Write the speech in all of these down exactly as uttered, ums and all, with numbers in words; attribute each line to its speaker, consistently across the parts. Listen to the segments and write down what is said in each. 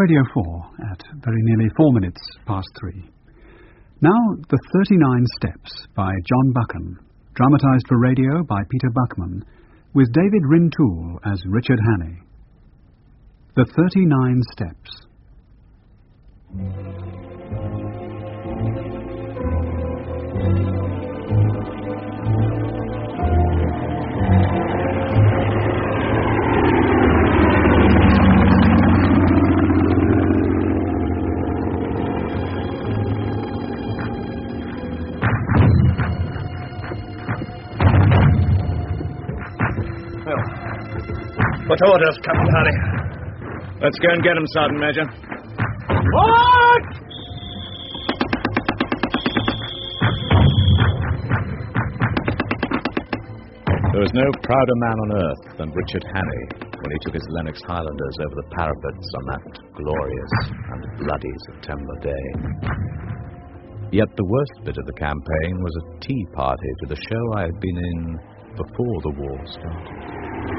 Speaker 1: Radio four at very nearly four minutes past three. Now, The thirty-nine Steps by John Buchan, dramatised for radio by Peter Buckman, with David Rintoul as Richard Hannay. The thirty-nine Steps.
Speaker 2: What orders, Captain Harry?
Speaker 3: Let's go and get him, Sergeant Major.
Speaker 2: What?
Speaker 3: There was no prouder man on earth than Richard Hannay when he took his Lennox Highlanders over the parapets on that glorious and bloody September day. Yet the worst bit of the campaign was a tea party to the show I had been in before the war started.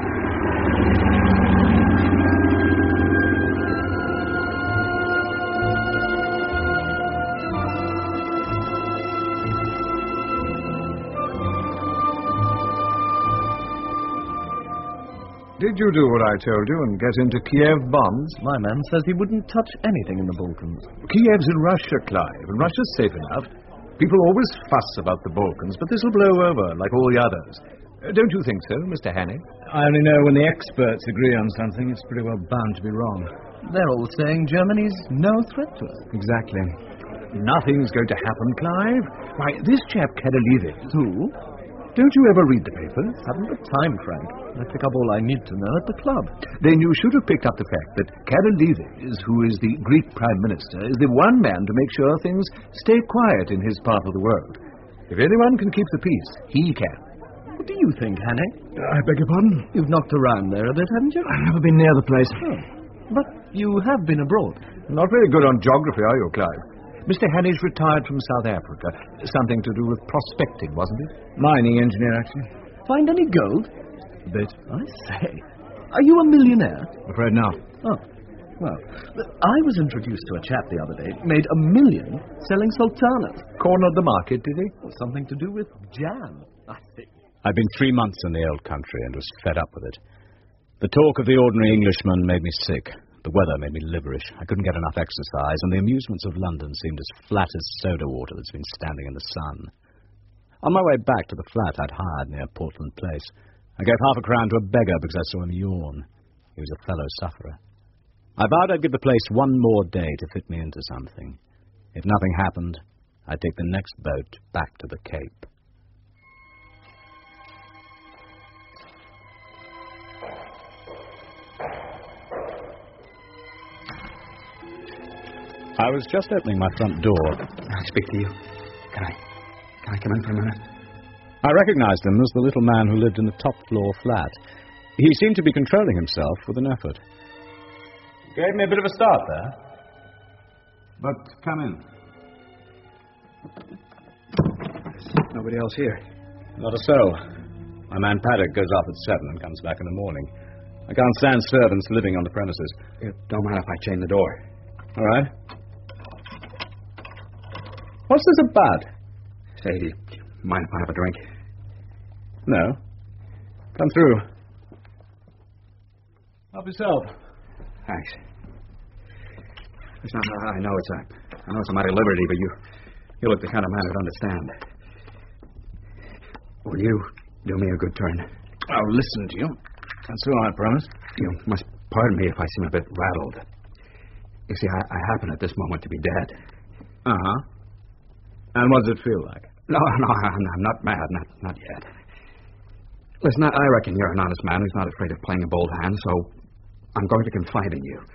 Speaker 4: Did you do what I told you and get into Kiev bonds?
Speaker 5: My man says he wouldn't touch anything in the Balkans.
Speaker 4: Kiev's in Russia, Clive, and Russia's safe enough. People always fuss about the Balkans, but this'll blow over like all the others. Uh, don't you think so, Mister Hannay?
Speaker 6: I only know when the experts agree on something, it's pretty well bound to be wrong.
Speaker 5: They're all saying Germany's no threat to us.
Speaker 6: Exactly.
Speaker 4: Nothing's going to happen, Clive. Why, this chap Kadalides...
Speaker 5: Who?
Speaker 4: Don't you ever read the papers?
Speaker 5: Haven't the time, Frank. I pick up all I need to know at the club.
Speaker 4: Then you should have picked up the fact that Kadalides, who is the Greek Prime Minister, is the one man to make sure things stay quiet in his part of the world. If anyone can keep the peace, he can.
Speaker 5: What do you think, Hannay?
Speaker 6: I beg your pardon?
Speaker 5: You've knocked around there a bit, haven't you?
Speaker 6: I've never been near the place.
Speaker 5: Oh. But you have been abroad.
Speaker 4: Not very good on geography, are you, Clive? Mister Hannay's retired from South Africa. Something to do with prospecting, wasn't it?
Speaker 6: Mining engineer, actually.
Speaker 5: Find any gold?
Speaker 6: A bit.
Speaker 5: I say. Are you a millionaire?
Speaker 6: I'm afraid not.
Speaker 5: Oh. Well, I was introduced to a chap the other day, made a million selling sultanas.
Speaker 4: Cornered the market, did he?
Speaker 5: Well, something to do with jam, I think.
Speaker 3: I'd been three months in the old country and was fed up with it. The talk of the ordinary Englishman made me sick. The weather made me liverish. I couldn't get enough exercise, and the amusements of London seemed as flat as soda water that's been standing in the sun. On my way back to the flat I'd hired near Portland Place, I gave half a crown to a beggar because I saw him yawn. He was a fellow sufferer. I vowed I'd give the place one more day to fit me into something. If nothing happened, I'd take the next boat back to the Cape. I was just opening my front door.
Speaker 7: Can I speak to you? Can I... Can I come in for a minute?
Speaker 3: I recognized him as the little man who lived in the top-floor flat. He seemed to be controlling himself with an effort.
Speaker 6: Gave me a bit of a start there.
Speaker 7: But come in. There's nobody else here.
Speaker 3: Not a soul. My man Paddock goes off at seven and comes back in the morning. I can't stand servants living on the premises.
Speaker 7: You don't mind if I chain the door?
Speaker 3: All right. What's this about?
Speaker 7: Say, do you mind if I have a drink?
Speaker 3: No. Come through.
Speaker 6: Help yourself.
Speaker 7: Thanks. Listen, I know it's a, I know it's a mighty liberty, but you, you look the kind of man who'd understand. Will you do me a good turn?
Speaker 6: I'll listen to you. That's all I promise.
Speaker 7: You must pardon me if I seem a bit rattled. You see, I, I happen at this moment to be dead.
Speaker 6: Uh-huh. And what does it feel like?
Speaker 7: No, no, I'm, I'm not mad, not not yet. Listen, I, I reckon you're an honest man who's not afraid of playing a bold hand, so I'm going to confide in you.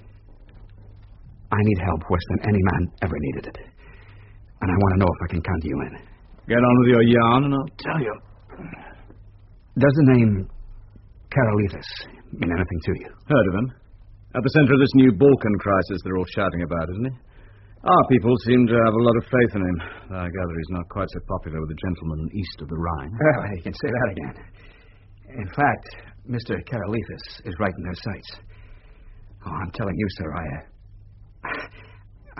Speaker 7: I need help worse than any man ever needed it. And I want to know if I can count you in.
Speaker 6: Get on with your yarn and I'll tell you.
Speaker 7: Does the name Karolitis mean anything to you?
Speaker 6: Heard of him. At the center of this new Balkan crisis they're all shouting about, isn't he? Our people seem to have a lot of faith in him. I gather he's not quite so popular with the gentlemen east of the Rhine.
Speaker 7: Well, you can say that again. In fact, Mister Karolitis is right in their sights. Oh, I'm telling you, sir, I, uh,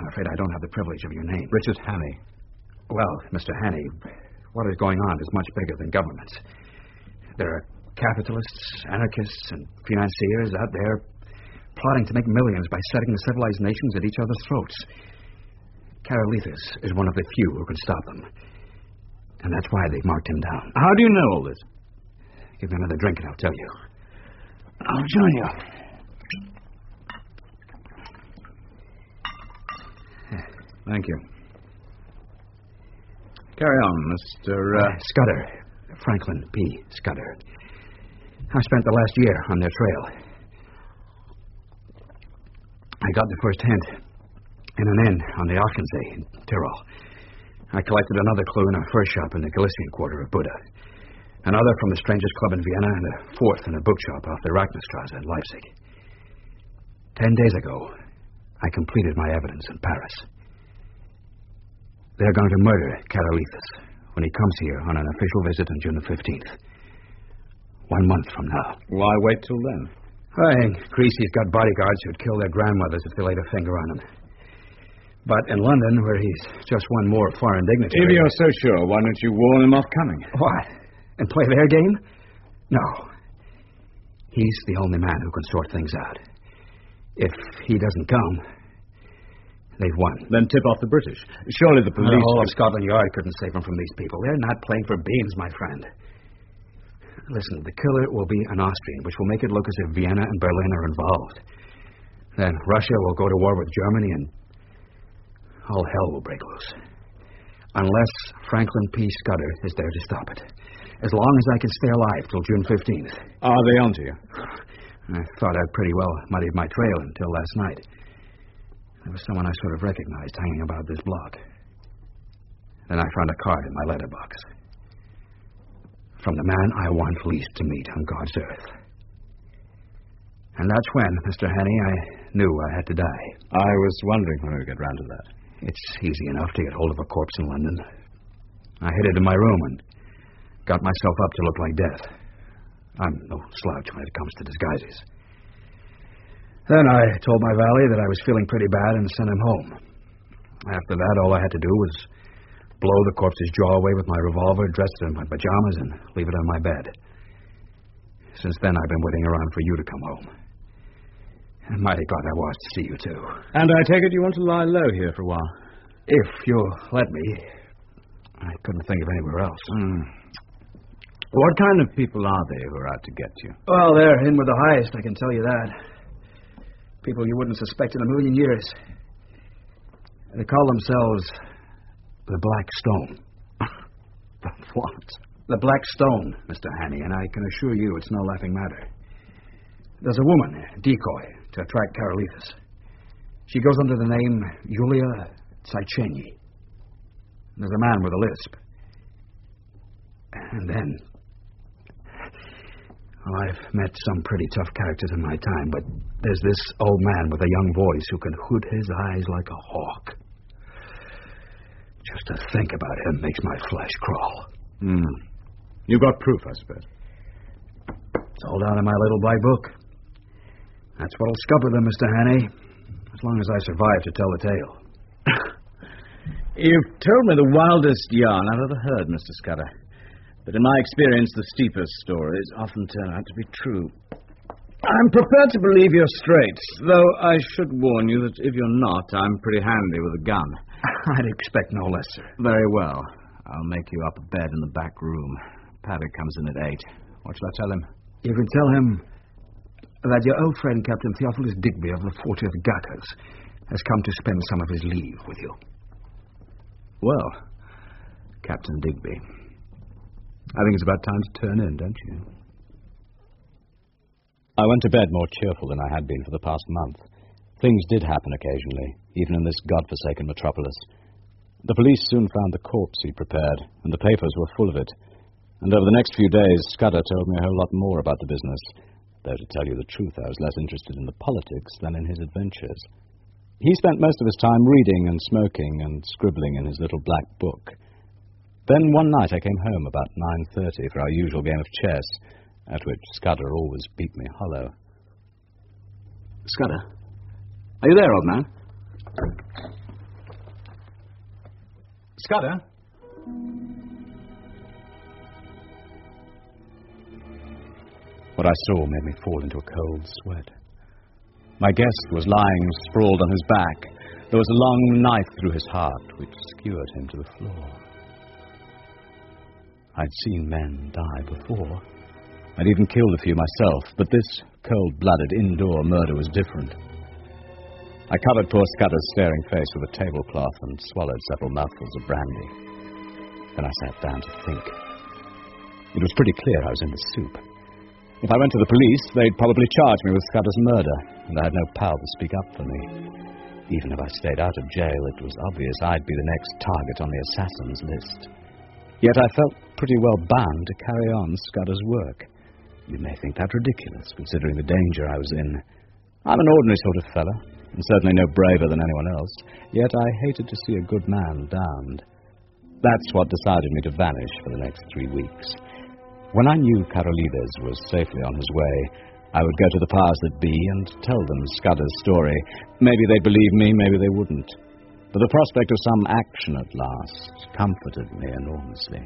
Speaker 7: afraid I don't have the privilege of your name.
Speaker 3: Richard Hannay.
Speaker 7: Well, Mister Hannay, what is going on is much bigger than governments. There are capitalists, anarchists, and financiers out there plotting to make millions by setting the civilized nations at each other's throats. Karolithis is one of the few who can stop them. And that's why they've marked him down.
Speaker 3: How do you know all this?
Speaker 7: Give me another drink and I'll tell you.
Speaker 3: I'll join you. Thank you. Carry on, Mister Uh...
Speaker 7: Uh, Scudder. Franklin P. Scudder. I spent the last year on their trail. I got the first hint in an inn on the Ochensee in Tyrol. I collected another clue in a fur shop in the Galician quarter of Buda, another from the Strangers Club in Vienna, and a fourth in a bookshop off the Rachnerstrasse in Leipzig. Ten days ago, I completed my evidence in Paris. They're going to murder Karolithis when he comes here on an official visit on June the fifteenth. One month from now.
Speaker 3: Why wait till then?
Speaker 7: I think Creasy's got bodyguards who'd kill their grandmothers if they laid a finger on him. But in London, where he's just one more foreign dignitary...
Speaker 3: If you're so sure, why don't you warn him off coming?
Speaker 7: What? And play their game? No. He's the only man who can sort things out. If he doesn't come, they've won.
Speaker 3: Then tip off the British. Surely the police...
Speaker 7: The whole of Scotland Yard couldn't save him from these people. They're not playing for beans, my friend. Listen, the killer will be an Austrian, which will make it look as if Vienna and Berlin are involved. Then Russia will go to war with Germany, and all hell will break loose. Unless Franklin P. Scudder is there to stop it. As long as I can stay alive till June fifteenth.
Speaker 3: Are they onto you?
Speaker 7: I thought I'd pretty well muddied my trail until last night. There was someone I sort of recognized hanging about this block. Then I found a card in my letterbox. From the man I want least to meet on God's earth. And that's when, Mister Hannay, I knew I had to die.
Speaker 3: I was wondering when we would get round to that.
Speaker 7: It's easy enough to get hold of a corpse in London. I hid it in my room and got myself up to look like death. I'm no slouch when it comes to disguises. Then I told my valet that I was feeling pretty bad and sent him home. After that, all I had to do was blow the corpse's jaw away with my revolver, dress it in my pajamas, and leave it on my bed. Since then, I've been waiting around for you to come home. I'm mighty glad I was to see you, too.
Speaker 3: And I take it you want to lie low here for a while?
Speaker 7: If you'll let me. I couldn't think of anywhere else.
Speaker 3: Mm. What kind of people are they who are out to get you?
Speaker 7: Well, they're in with the highest, I can tell you that. People you wouldn't suspect in a million years. They call themselves the Black Stone.
Speaker 3: The what?
Speaker 7: The Black Stone, Mister Hannay, and I can assure you it's no laughing matter. There's a woman, a decoy, to attract Karolithis. She goes under the name Yulia Tsaichenyi. There's a man with a lisp. And then... Well, I've met some pretty tough characters in my time, but there's this old man with a young voice who can hood his eyes like a hawk. Just to think about him makes my flesh crawl.
Speaker 3: Hmm. You've got proof, I suppose.
Speaker 7: It's all down in my little black book. That's what'll scupper them, Mister Hannay, as long as I survive to tell the tale.
Speaker 3: You've told me the wildest yarn I've ever heard, Mister Scudder. But in my experience, the steepest stories often turn out to be true. I'm prepared to believe you're straight, though I should warn you that if you're not, I'm pretty handy with a gun.
Speaker 7: I'd expect no less, sir.
Speaker 3: Very well. I'll make you up a bed in the back room. Paddock comes in at eight. What shall I tell him?
Speaker 7: You can tell him that your old friend, Captain Theophilus Digby of the fortieth Gurkhas, has come to spend some of his leave with you.
Speaker 3: Well, Captain Digby, I think it's about time to turn in, don't you? I went to bed more cheerful than I had been for the past month. Things did happen occasionally, even in this godforsaken metropolis. The police soon found the corpse he'd prepared, and the papers were full of it. And over the next few days, Scudder told me a whole lot more about the business. Though, to tell you the truth, I was less interested in the politics than in his adventures. He spent most of his time reading and smoking and scribbling in his little black book. Then one night I came home about nine thirty for our usual game of chess, at which Scudder always beat me hollow.
Speaker 7: Scudder? Are you there, old man?
Speaker 3: Scudder? What I saw made me fall into a cold sweat. My guest was lying sprawled on his back. There was a long knife through his heart, which skewered him to the floor. I'd seen men die before. I'd even killed a few myself, but this cold-blooded indoor murder was different. I covered poor Scudder's staring face with a tablecloth and swallowed several mouthfuls of brandy. Then I sat down to think. It was pretty clear I was in the soup. If I went to the police, they'd probably charge me with Scudder's murder, and I had no pal to speak up for me. Even if I stayed out of jail, it was obvious I'd be the next target on the assassins list. Yet I felt pretty well bound to carry on Scudder's work. You may think that ridiculous, considering the danger I was in. I'm an ordinary sort of fella, and certainly no braver than anyone else, yet I hated to see a good man downed. That's what decided me to vanish for the next three weeks. When I knew Karolides was safely on his way, I would go to the powers that be and tell them Scudder's story. Maybe they'd believe me, maybe they wouldn't. But the prospect of some action at last comforted me enormously.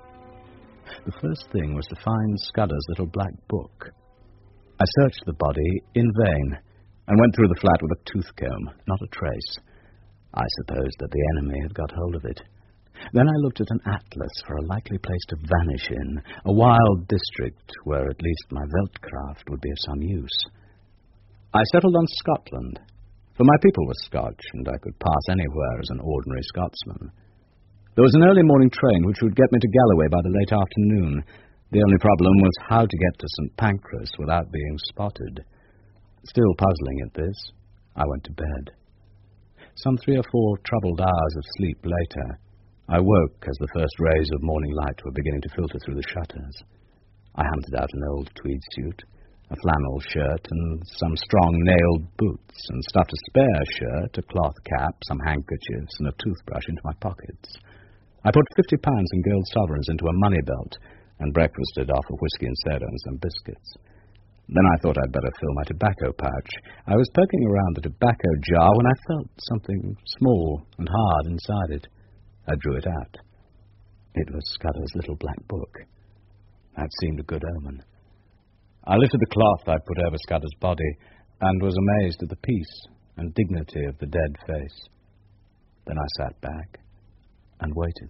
Speaker 3: The first thing was to find Scudder's little black book. I searched the body in vain and went through the flat with a tooth comb, not a trace. I supposed that the enemy had got hold of it. Then I looked at an atlas for a likely place to vanish in, a wild district where at least my Veldcraft would be of some use. I settled on Scotland, for my people were Scotch, and I could pass anywhere as an ordinary Scotsman. There was an early morning train which would get me to Galloway by the late afternoon. The only problem was how to get to Saint Pancras without being spotted. Still puzzling at this, I went to bed. Some three or four troubled hours of sleep later, I woke as the first rays of morning light were beginning to filter through the shutters. I hunted out an old tweed suit, a flannel shirt, and some strong nailed boots, and stuffed a spare shirt, a cloth cap, some handkerchiefs, and a toothbrush into my pockets. I put fifty pounds in gold sovereigns into a money belt, and breakfasted off of whiskey and soda and some biscuits. Then I thought I'd better fill my tobacco pouch. I was poking around the tobacco jar when I felt something small and hard inside it. I drew it out. It was Scudder's little black book. That seemed a good omen. I lifted the cloth I'd put over Scudder's body and was amazed at the peace and dignity of the dead face. Then I sat back and waited.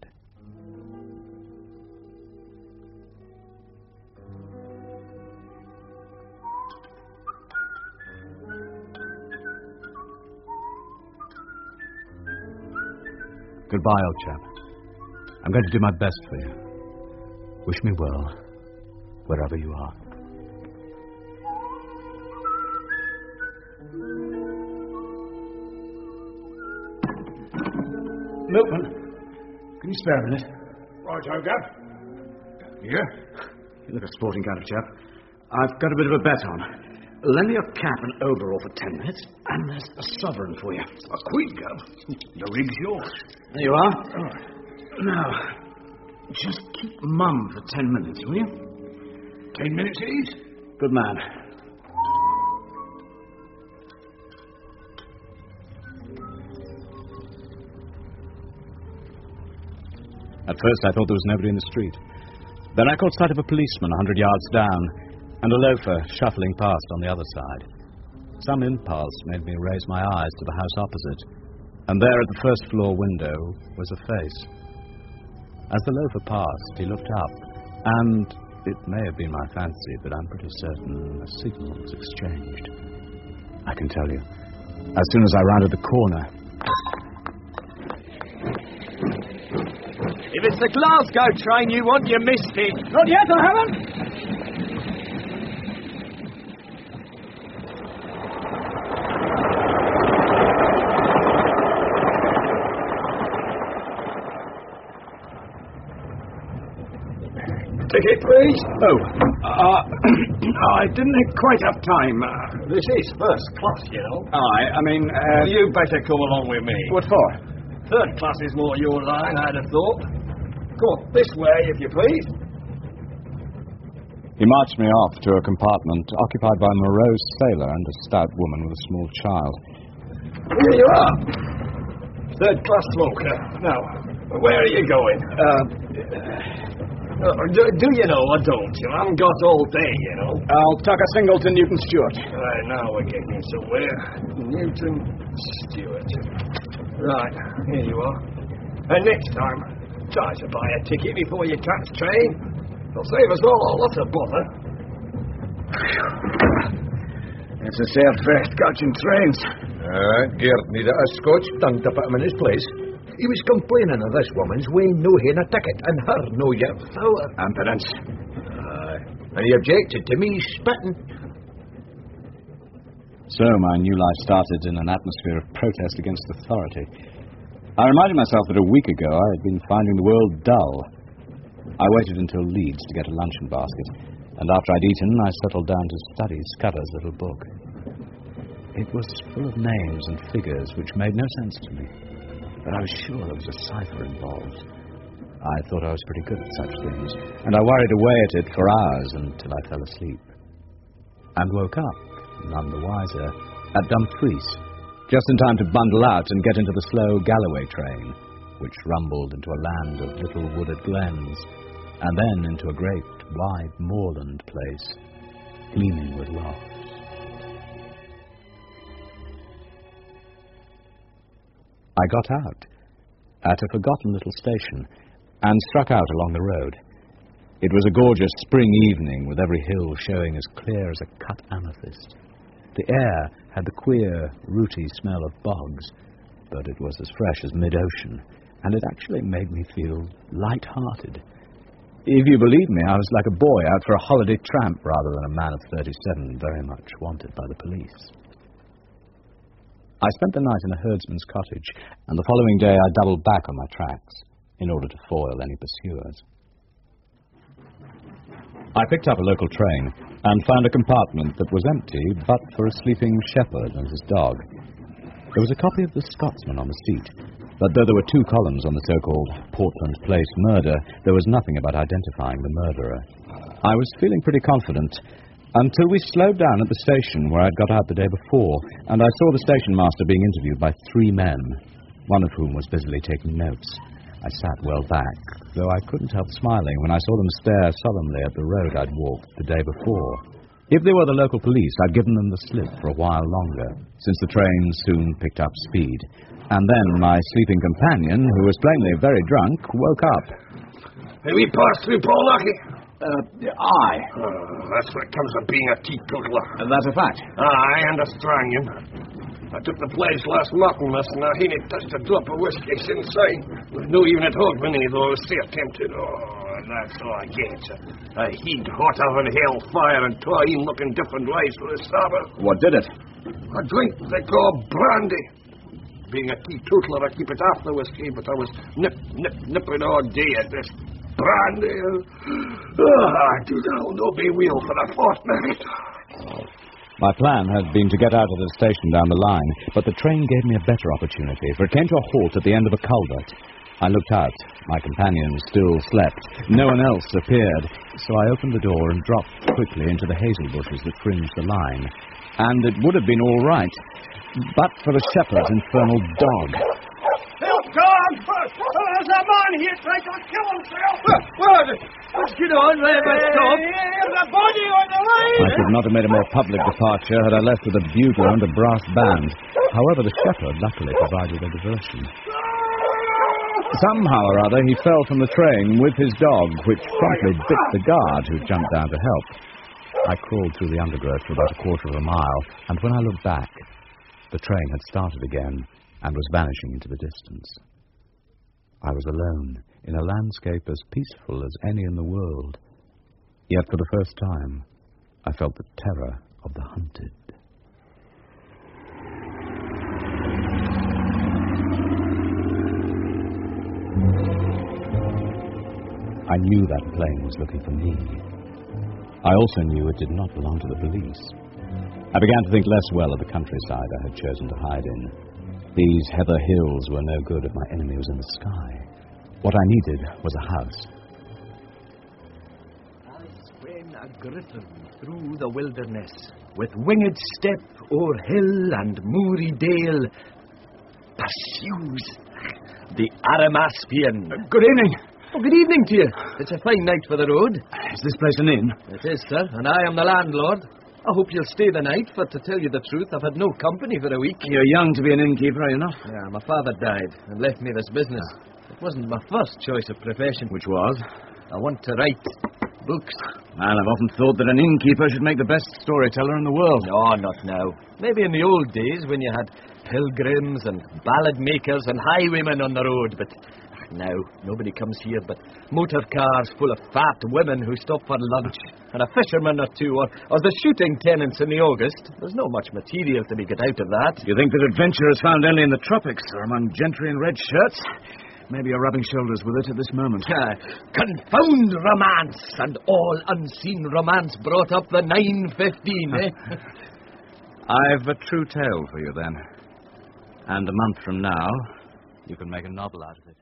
Speaker 3: Goodbye, old chap. I'm going to do my best for you. Wish me well, wherever you are.
Speaker 2: Milkman, can you spare a minute?
Speaker 4: Right, Hogarth.
Speaker 2: Yeah?
Speaker 7: You look a sporting kind of chap. I've got a bit of a bet on. Lend me your cap and overall for ten minutes, and there's a sovereign for you.
Speaker 2: A quid, Gov. The rig's yours.
Speaker 7: There you are. Oh. Now, just keep mum for ten minutes, will you?
Speaker 2: Ten minutes it is.
Speaker 7: Good man.
Speaker 3: At first I thought there was nobody in the street. Then I caught sight of a policeman a hundred yards down, and a loafer shuffling past on the other side. Some impulse made me raise my eyes to the house opposite, and there at the first floor window was a face. As the loafer passed, he looked up, and it may have been my fancy, but I'm pretty certain a signal was exchanged. I can tell you, as soon as I rounded the corner...
Speaker 2: If it's the Glasgow train you want, you missed it. Not yet, I haven't. Ticket, please.
Speaker 7: Oh, uh, I didn't quite have time. Uh,
Speaker 2: This is first class, you know.
Speaker 7: I, I mean, uh...
Speaker 2: You better come along with me.
Speaker 7: What for?
Speaker 2: Third class is more your line, I'd have thought. Go on, this way, if you please.
Speaker 3: He marched me off to a compartment occupied by a morose sailor and a stout woman with a small child.
Speaker 2: Here you are. Third class smoker. Now, Where are you going?
Speaker 6: Uh,
Speaker 2: Uh, do, do you know or don't you? I haven't got all day, you know.
Speaker 6: I'll tuck a single to Newton Stewart.
Speaker 2: Right, now we're getting somewhere. Newton Stewart. Right, here you are. And next time, try to buy a ticket before you catch train. It'll save us all a lot of bother.
Speaker 6: It's a safe fast catching trains.
Speaker 4: Uh, Gert needed a Scotch tongue to put him in his place. He was complaining of this woman's way no having a ticket and her no yet flower.
Speaker 6: Impudence.
Speaker 4: Uh, and he objected to me spitting.
Speaker 3: So my new life started in an atmosphere of protest against authority. I reminded myself that a week ago I had been finding the world dull. I waited until Leeds to get a luncheon basket, and after I'd eaten, I settled down to study Scudder's little book. It was full of names and figures which made no sense to me, but I was sure there was a cipher involved. I thought I was pretty good at such things, and I worried away at it for hours until I fell asleep. And woke up, none the wiser, at Dumfries, just in time to bundle out and get into the slow Galloway train, which rumbled into a land of little wooded glens, and then into a great, wide moorland place, gleaming with lofts. I got out, at a forgotten little station, and struck out along the road. It was a gorgeous spring evening, with every hill showing as clear as a cut amethyst. The air had the queer, rooty smell of bogs, but it was as fresh as mid-ocean, and it actually made me feel light-hearted. If you believe me, I was like a boy out for a holiday tramp rather than a man of thirty-seven very much wanted by the police. I spent the night in a herdsman's cottage, and the following day I doubled back on my tracks in order to foil any pursuers. I picked up a local train and found a compartment that was empty but for a sleeping shepherd and his dog. There was a copy of The Scotsman on the seat, but though there were two columns on the so-called Portland Place murder, there was nothing about identifying the murderer. I was feeling pretty confident until we slowed down at the station where I'd got out the day before, and I saw the station master being interviewed by three men, one of whom was busily taking notes. I sat well back, though I couldn't help smiling when I saw them stare solemnly at the road I'd walked the day before. If they were the local police, I'd given them the slip for a while longer, since the train soon picked up speed. And then my sleeping companion, who was plainly very drunk, woke up.
Speaker 2: Have we passed through Paulnackie?
Speaker 6: Uh, aye.
Speaker 2: Oh, that's what comes of being a teetotaler.
Speaker 6: Uh, that's a fact.
Speaker 2: Aye, and a Australian. I took the pledge last Martinmas, and I ain't touched a drop of whiskey since I knew even at Hogmanay, though I was still tempted. Oh, and that's all I get. A heat hotter than hellfire and trying looking different ways for the starboard.
Speaker 6: What did it?
Speaker 2: A drink they call brandy. Being a teetotaler, I keep it after whiskey, but I was nip, nip, nipping all day at this brandy. Oh, I do now know be wheel for a fortnight.
Speaker 3: My plan had been to get out of the station down the line, but the train gave me a better opportunity, for it came to a halt at the end of a culvert. I looked out. My companion still slept. No one else appeared, so I opened the door and dropped quickly into the hazel bushes that fringed the line. And it would have been all right, but for the shepherd's infernal dog.
Speaker 2: Help, God! There's a man here trying to kill himself! What? What's going on there, stop? There's a body on the line!
Speaker 3: I could not have made a more public departure had I left with a bugle and a brass band. However, the shepherd luckily provided a diversion. Somehow or other, he fell from the train with his dog, which promptly bit the guard, who jumped down to help. I crawled through the undergrowth for about a quarter of a mile, and when I looked back, the train had started again and was vanishing into the distance. I was alone in a landscape as peaceful as any in the world. Yet for the first time, I felt the terror of the hunted. I knew that plane was looking for me. I also knew it did not belong to the police. I began to think less well of the countryside I had chosen to hide in. These heather hills were no good if my enemy was in the sky. What I needed was a house.
Speaker 4: As when a griffin through the wilderness, with winged step o'er hill and moory dale, pursues
Speaker 8: the Arimaspian.
Speaker 6: Uh, good evening.
Speaker 8: Oh, good evening to you. It's a fine night for the road.
Speaker 6: Is this place an inn?
Speaker 8: It is, sir, and I am the landlord. I hope you'll stay the night, for to tell you the truth, I've had no company for a week.
Speaker 6: You're young to be an innkeeper, are you not?
Speaker 8: Yeah, my father died and left me this business. It wasn't my first choice of profession.
Speaker 6: Which was?
Speaker 8: I want to write books.
Speaker 6: Well, I've often thought that an innkeeper should make the best storyteller in the world.
Speaker 8: No, not now. Maybe in the old days when you had pilgrims and ballad makers and highwaymen on the road, but now nobody comes here but motor cars full of fat women who stop for lunch, and a fisherman or two, or, or the shooting tenants in the August. There's not much material to be got out of that.
Speaker 6: You think that adventure is found only in the tropics or among gentry in red shirts? Maybe you're rubbing shoulders with it at this moment.
Speaker 8: Uh, confound romance, and all unseen romance brought up the nine fifteen, eh?
Speaker 6: I've a true tale for you, then. And a month from now, you can make a novel out of it.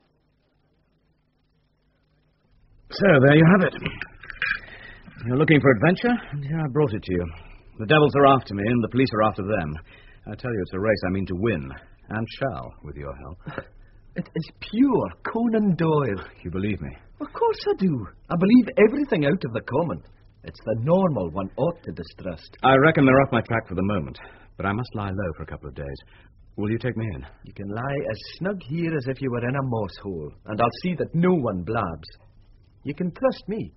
Speaker 6: So, there you have it. You're looking for adventure, and here I brought it to you. The devils are after me, and the police are after them. I tell you, it's a race I mean to win, and shall, with your help.
Speaker 8: It is pure Conan Doyle.
Speaker 6: You believe me?
Speaker 8: Of course I do. I believe everything out of the common. It's the normal one ought to distrust.
Speaker 6: I reckon they're off my track for the moment, but I must lie low for a couple of days. Will you take me in?
Speaker 8: You can lie as snug here as if you were in a moss hole, and I'll see that no one blabs. You can trust me.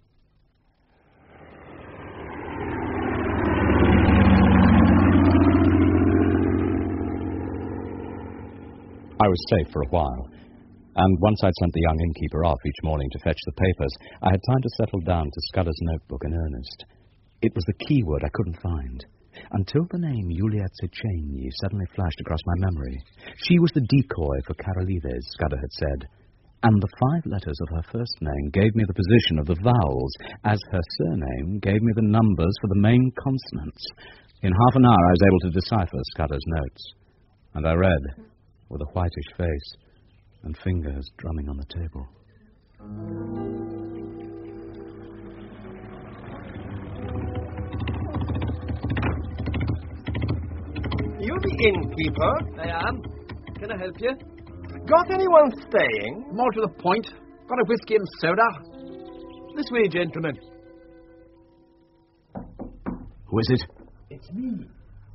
Speaker 3: I was safe for a while, and once I'd sent the young innkeeper off each morning to fetch the papers, I had time to settle down to Scudder's notebook in earnest. It was the key word I couldn't find, until the name Juliet Sechenyi suddenly flashed across my memory. She was the decoy for Karolides, Scudder had said, and the five letters of her first name gave me the position of the vowels, as her surname gave me the numbers for the main consonants. In half an hour I was able to decipher Scudder's notes, and I read, with a whitish face and fingers drumming on the table.
Speaker 2: You the innkeeper?
Speaker 8: I am. Can I help you?
Speaker 2: Got anyone staying?
Speaker 7: More to the point. Got a whiskey and soda?
Speaker 8: This way, gentlemen.
Speaker 6: Who is it?
Speaker 8: It's me.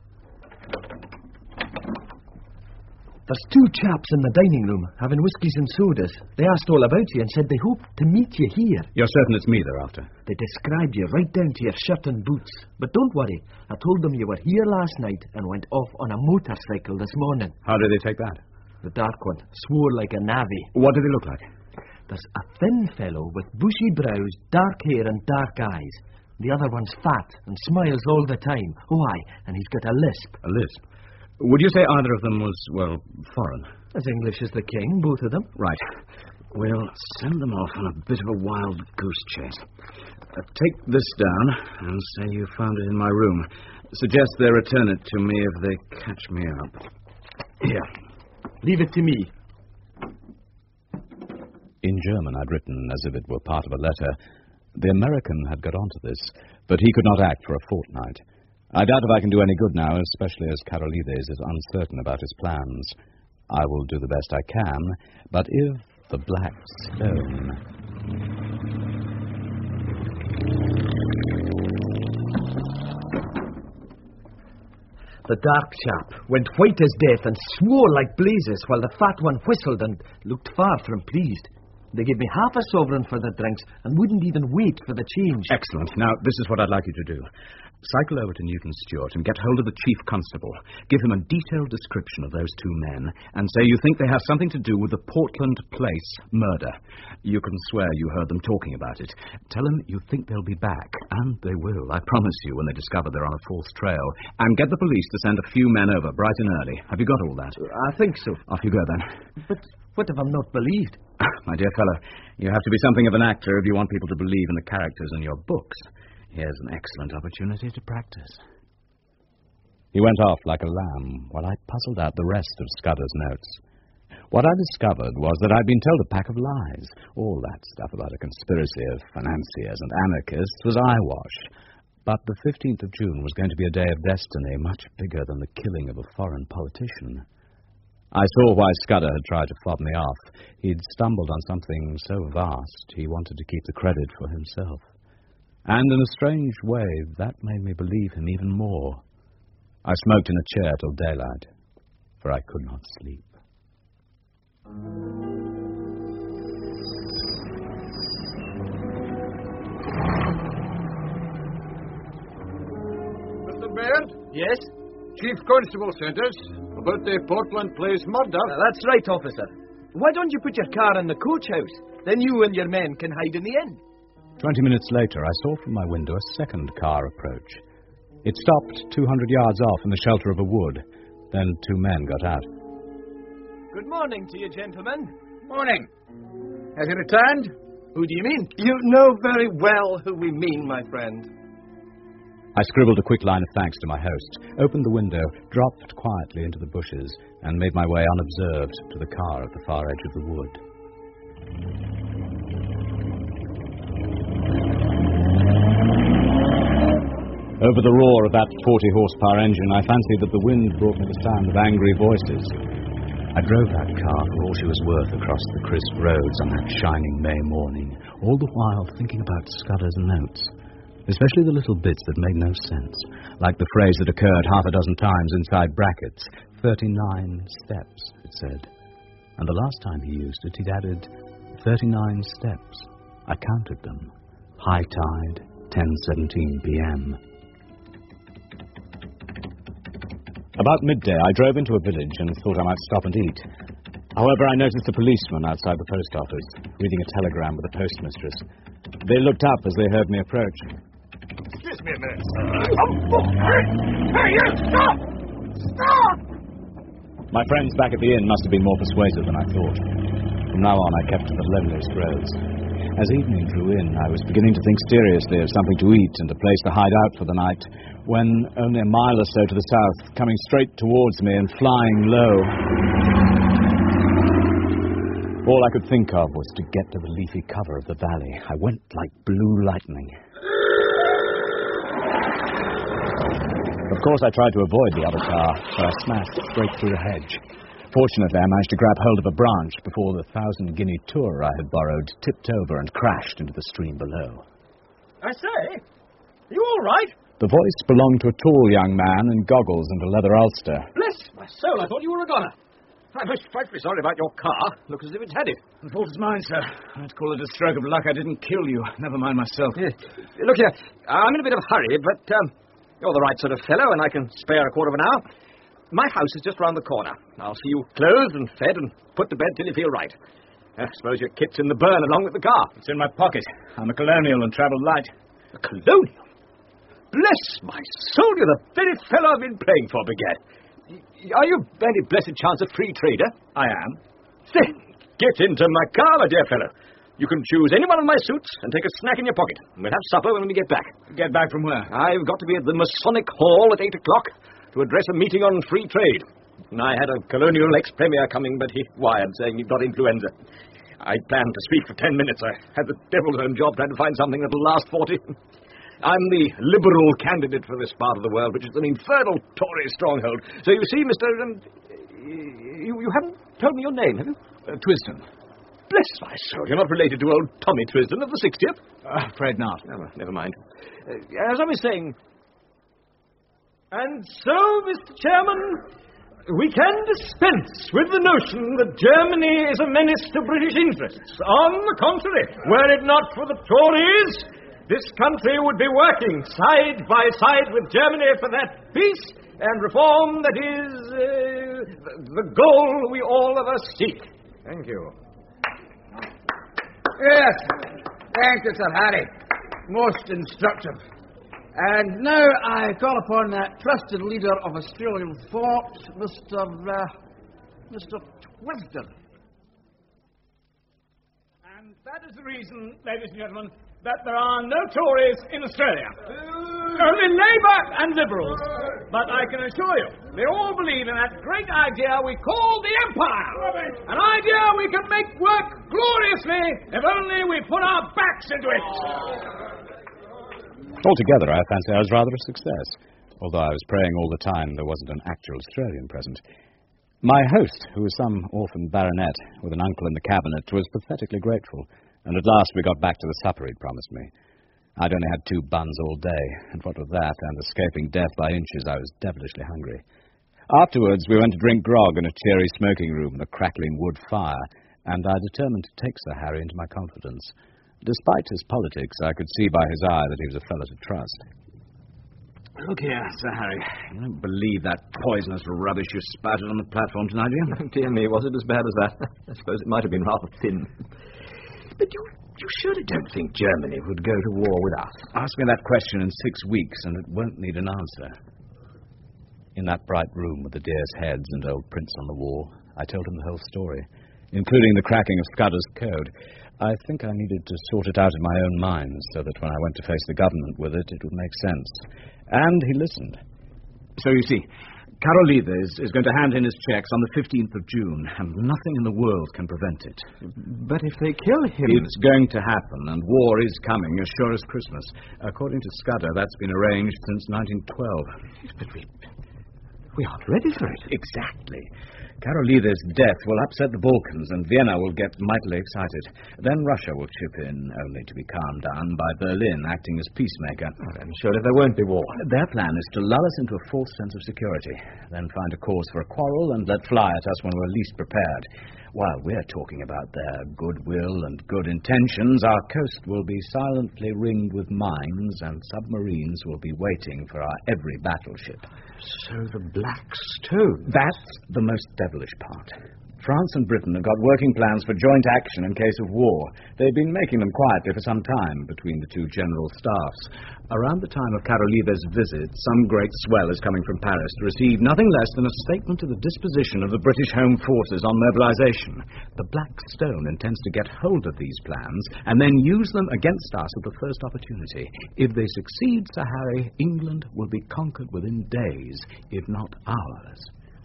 Speaker 8: There's two chaps in the dining room having whiskies and sodas. They asked all about you and said they hoped to meet you here.
Speaker 6: You're certain it's me they're after?
Speaker 8: They described you right down to your shirt and boots. But don't worry, I told them you were here last night and went off on a motorcycle this morning.
Speaker 6: How did they take that?
Speaker 8: The dark one swore like a navvy.
Speaker 6: What did he look like?
Speaker 8: There's a thin fellow with bushy brows, dark hair and dark eyes. The other one's fat and smiles all the time. Oh, aye, and he's got a lisp.
Speaker 6: A lisp? Would you say either of them was, well, foreign?
Speaker 8: As English as the king, both of them.
Speaker 6: Right. We'll send them off on a bit of a wild goose chase. Uh, take this down and say you found it in my room. Suggest they return it to me if they catch me up.
Speaker 8: Here. Leave it to me.
Speaker 3: In German I'd written as if it were part of a letter. The American had got onto this, but he could not act for a fortnight. I doubt if I can do any good now, especially as Karolides is uncertain about his plans. I will do the best I can, but if the Black Stone...
Speaker 8: The dark chap went white as death and swore like blazes, while the fat one whistled and looked far from pleased. They gave me half a sovereign for the drinks and wouldn't even wait for the change.
Speaker 6: Excellent. Now, this is what I'd like you to do. Cycle over to Newton Stewart and get hold of the chief constable. Give him a detailed description of those two men and say you think they have something to do with the Portland Place murder. You can swear you heard them talking about it. Tell them you think they'll be back, and they will, I promise you, when they discover they're on a false trail. And get the police to send a few men over, bright and early. Have you got all that?
Speaker 8: I think so.
Speaker 6: Off you go, then.
Speaker 8: But what if I'm not believed?
Speaker 6: My dear fellow, you have to be something of an actor if you want people to believe in the characters in your books. Here's an excellent opportunity to practice.
Speaker 3: He went off like a lamb while I puzzled out the rest of Scudder's notes. What I discovered was that I'd been told a pack of lies. All that stuff about a conspiracy of financiers and anarchists was eyewash. But the fifteenth of June was going to be a day of destiny much bigger than the killing of a foreign politician. I saw why Scudder had tried to fob me off. He'd stumbled on something so vast, he wanted to keep the credit for himself. And in a strange way, that made me believe him even more. I smoked in a chair till daylight, for I could not sleep.
Speaker 9: Mister Baird?
Speaker 8: Yes?
Speaker 9: Chief Constable sent us about the Portland Place murder.
Speaker 8: Uh, that's right, officer. Why don't you put your car in the coach house? Then you and your men can hide in the inn.
Speaker 3: Twenty minutes later, I saw from my window a second car approach. It stopped two hundred yards off in the shelter of a wood. Then two men got out.
Speaker 8: Good morning to you, gentlemen.
Speaker 9: Morning. Has he returned?
Speaker 8: Who do you mean? You know very well who we mean, my friend.
Speaker 3: I scribbled a quick line of thanks to my host, opened the window, dropped quietly into the bushes, and made my way unobserved to the car at the far edge of the wood. Over the roar of that forty-horsepower engine, I fancied that the wind brought me the sound of angry voices. I drove that car for all she was worth across the crisp roads on that shining May morning, all the while thinking about Scudder's notes. Especially the little bits that made no sense, like the phrase that occurred half a dozen times inside brackets. Thirty-nine steps, it said. And the last time he used it, he'd added thirty-nine steps. I counted them. High tide, ten seventeen p.m. About midday, I drove into a village and thought I might stop and eat. However, I noticed a policeman outside the post office, reading a telegram with a postmistress. They looked up as they heard me approach.
Speaker 2: Excuse me a minute, sir. Oh, hey, you stop! Stop!
Speaker 3: My friends back at the inn must have been more persuasive than I thought. From now on, I kept to the loneliest roads. As evening drew in, I was beginning to think seriously of something to eat and a place to hide out for the night, when, only a mile or so to the south, coming straight towards me and flying low, all I could think of was to get to the leafy cover of the valley. I went like blue lightning. Of course, I tried to avoid the other car, but I smashed straight through the hedge. Fortunately, I managed to grab hold of a branch before the thousand-guinea tour I had borrowed tipped over and crashed into the stream below.
Speaker 8: I say, you all right?
Speaker 3: The voice belonged to a tall young man in goggles and a leather ulster.
Speaker 8: Bless my soul, I thought you were a goner. I'm most frightfully sorry about your car. Looks as if it's had it.
Speaker 6: The fault is mine, sir. I'd call it a stroke of luck I didn't kill you. Never mind myself.
Speaker 8: Yes. Look here, I'm in a bit of a hurry, but um, you're the right sort of fellow, and I can spare a quarter of an hour. My house is just round the corner. I'll see you clothed and fed and put to bed till you feel right. I suppose your kit's in the burn along with the car.
Speaker 6: It's in my pocket. I'm a colonial and travel light.
Speaker 8: A colonial? Bless my soul, you're the very fellow I've been praying for, begad. Are you by any blessed chance a free trader?
Speaker 6: I am.
Speaker 8: Then get into my car, my dear fellow. You can choose any one of my suits and take a snack in your pocket. We'll have supper when we get back.
Speaker 6: Get back from where?
Speaker 8: I've got to be at the Masonic Hall at eight o'clock to address a meeting on free trade. I had a colonial ex-premier coming, but he wired saying he'd got influenza. I planned to speak for ten minutes. I had the devil's own job trying to find something that'll last forty. I'm the Liberal candidate for this part of the world, which is an infernal Tory stronghold. So you see, Mister Um, you, you haven't told me your name, have you?
Speaker 6: Uh, Twisden.
Speaker 8: Bless my soul, you're not related to old Tommy Twisden of the sixtieth?
Speaker 6: Uh, afraid not.
Speaker 8: Oh, well, never mind. Uh, as I was saying... And so, Mister Chairman, we can dispense with the notion that Germany is a menace to British interests. On the contrary, were it not for the Tories... this country would be working side by side with Germany for that peace and reform that is uh, the goal we all of us seek.
Speaker 9: Thank you. Yes, thank you, Sir Harry. Most instructive. And now I call upon that trusted leader of Australian thought, Mister Uh, Mister Twisden.
Speaker 6: And that is the reason, ladies and gentlemen, that there are no Tories in Australia. Only Labour and Liberals. But I can assure you, they all believe in that great idea we call the Empire. An idea we can make work gloriously if only we put our backs into it.
Speaker 3: Altogether, I fancy I was rather a success, although I was praying all the time there wasn't an actual Australian present. My host, who was some orphan baronet with an uncle in the cabinet, was pathetically grateful, and at last we got back to the supper he'd promised me. I'd only had two buns all day, and what with that and escaping death by inches, I was devilishly hungry. Afterwards, we went to drink grog in a cheery smoking room with a crackling wood fire, and I determined to take Sir Harry into my confidence. Despite his politics, I could see by his eye that he was a fellow to trust.
Speaker 6: Look here, Sir Harry. You don't believe that poisonous rubbish you spouted on the platform tonight, do you?
Speaker 8: Dear me, was it as bad as that? I suppose it might have been rather thin. But you, you surely don't think Germany would go to war with us?
Speaker 3: Ask me that question in six weeks, and it won't need an answer. In that bright room with the deer's heads and old prints on the wall, I told him the whole story, including the cracking of Scudder's code. I think I needed to sort it out in my own mind, so that when I went to face the government with it, it would make sense. And he listened.
Speaker 6: So you see, Caroleves is going to hand in his checks on the fifteenth of June, and nothing in the world can prevent it.
Speaker 8: But if they kill him...
Speaker 6: It's going to happen, and war is coming as sure as Christmas. According to Scudder, that's been arranged since nineteen twelve.
Speaker 8: But we... we aren't ready for it.
Speaker 6: Exactly. Caroleves' death will upset the Balkans, and Vienna will get mightily excited. Then Russia will chip in, only to be calmed down by Berlin acting as peacemaker.
Speaker 8: Oh, I'm sure there won't be war.
Speaker 6: Their plan is to lull us into a false sense of security, then find a cause for a quarrel and let fly at us when we're least prepared. While we're talking about their goodwill and good intentions, our coast will be silently ringed with mines, and submarines will be waiting for our every battleship.
Speaker 8: So the Black Stone...
Speaker 6: That's the most devilish part. France and Britain have got working plans for joint action in case of war. They've been making them quietly for some time between the two general staffs. Around the time of Caroleves' visit, some great swell is coming from Paris to receive nothing less than a statement of the disposition of the British Home Forces on mobilization. The Black Stone intends to get hold of these plans and then use them against us at the first opportunity. If they succeed, Sir Harry, England will be conquered within days, if not hours.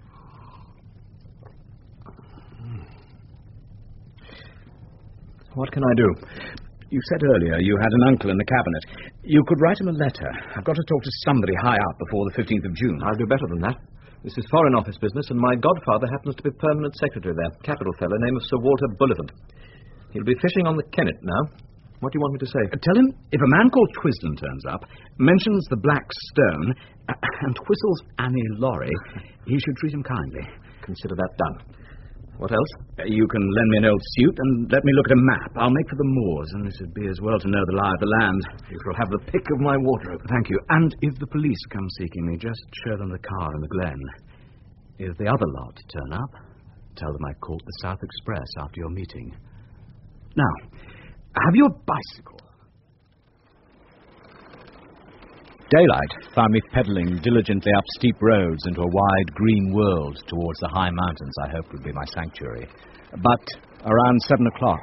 Speaker 8: What can I do?
Speaker 6: You said earlier you had an uncle in the cabinet. You could write him a letter. I've got to talk to somebody high up before the fifteenth of June.
Speaker 8: I'll do better than that. This is Foreign Office business, and my godfather happens to be permanent secretary there. Capital fellow, name of Sir Walter Bullivant. He'll be fishing on the Kennet now. What do you want me to say?
Speaker 6: Uh, tell him if a man called Twisden turns up, mentions the Black Stone, uh, and whistles Annie Laurie, he should treat him kindly.
Speaker 8: Consider that done. What else?
Speaker 6: Uh, you can lend me an old suit and let me look at a map. I'll make for the moors, and it would be as well to know the lie of the land.
Speaker 8: You shall have the pick of my wardrobe.
Speaker 6: Thank you. And if the police come seeking me, just show them the car in the glen. If the other lot turn up, tell them I caught the South Express after your meeting. Now, have you a bicycle?
Speaker 3: Daylight found me pedalling diligently up steep roads into a wide green world towards the high mountains I hoped would be my sanctuary. But around seven o'clock,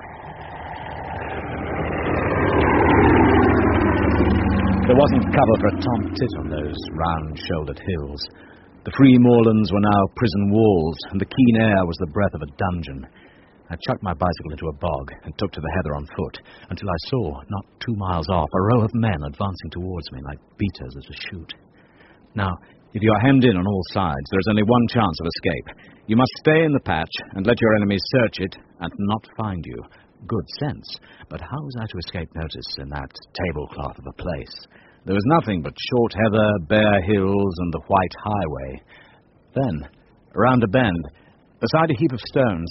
Speaker 3: there wasn't cover for a tom tit on those round-shouldered hills. The free moorlands were now prison walls, and the keen air was the breath of a dungeon. I chucked my bicycle into a bog and took to the heather on foot until I saw, not two miles off, a row of men advancing towards me like beaters at a shoot. Now, if you are hemmed in on all sides, there is only one chance of escape. You must stay in the patch and let your enemies search it and not find you. Good sense, but how was I to escape notice in that tablecloth of a place? There was nothing but short heather, bare hills, and the white highway. Then, around a bend, beside a heap of stones,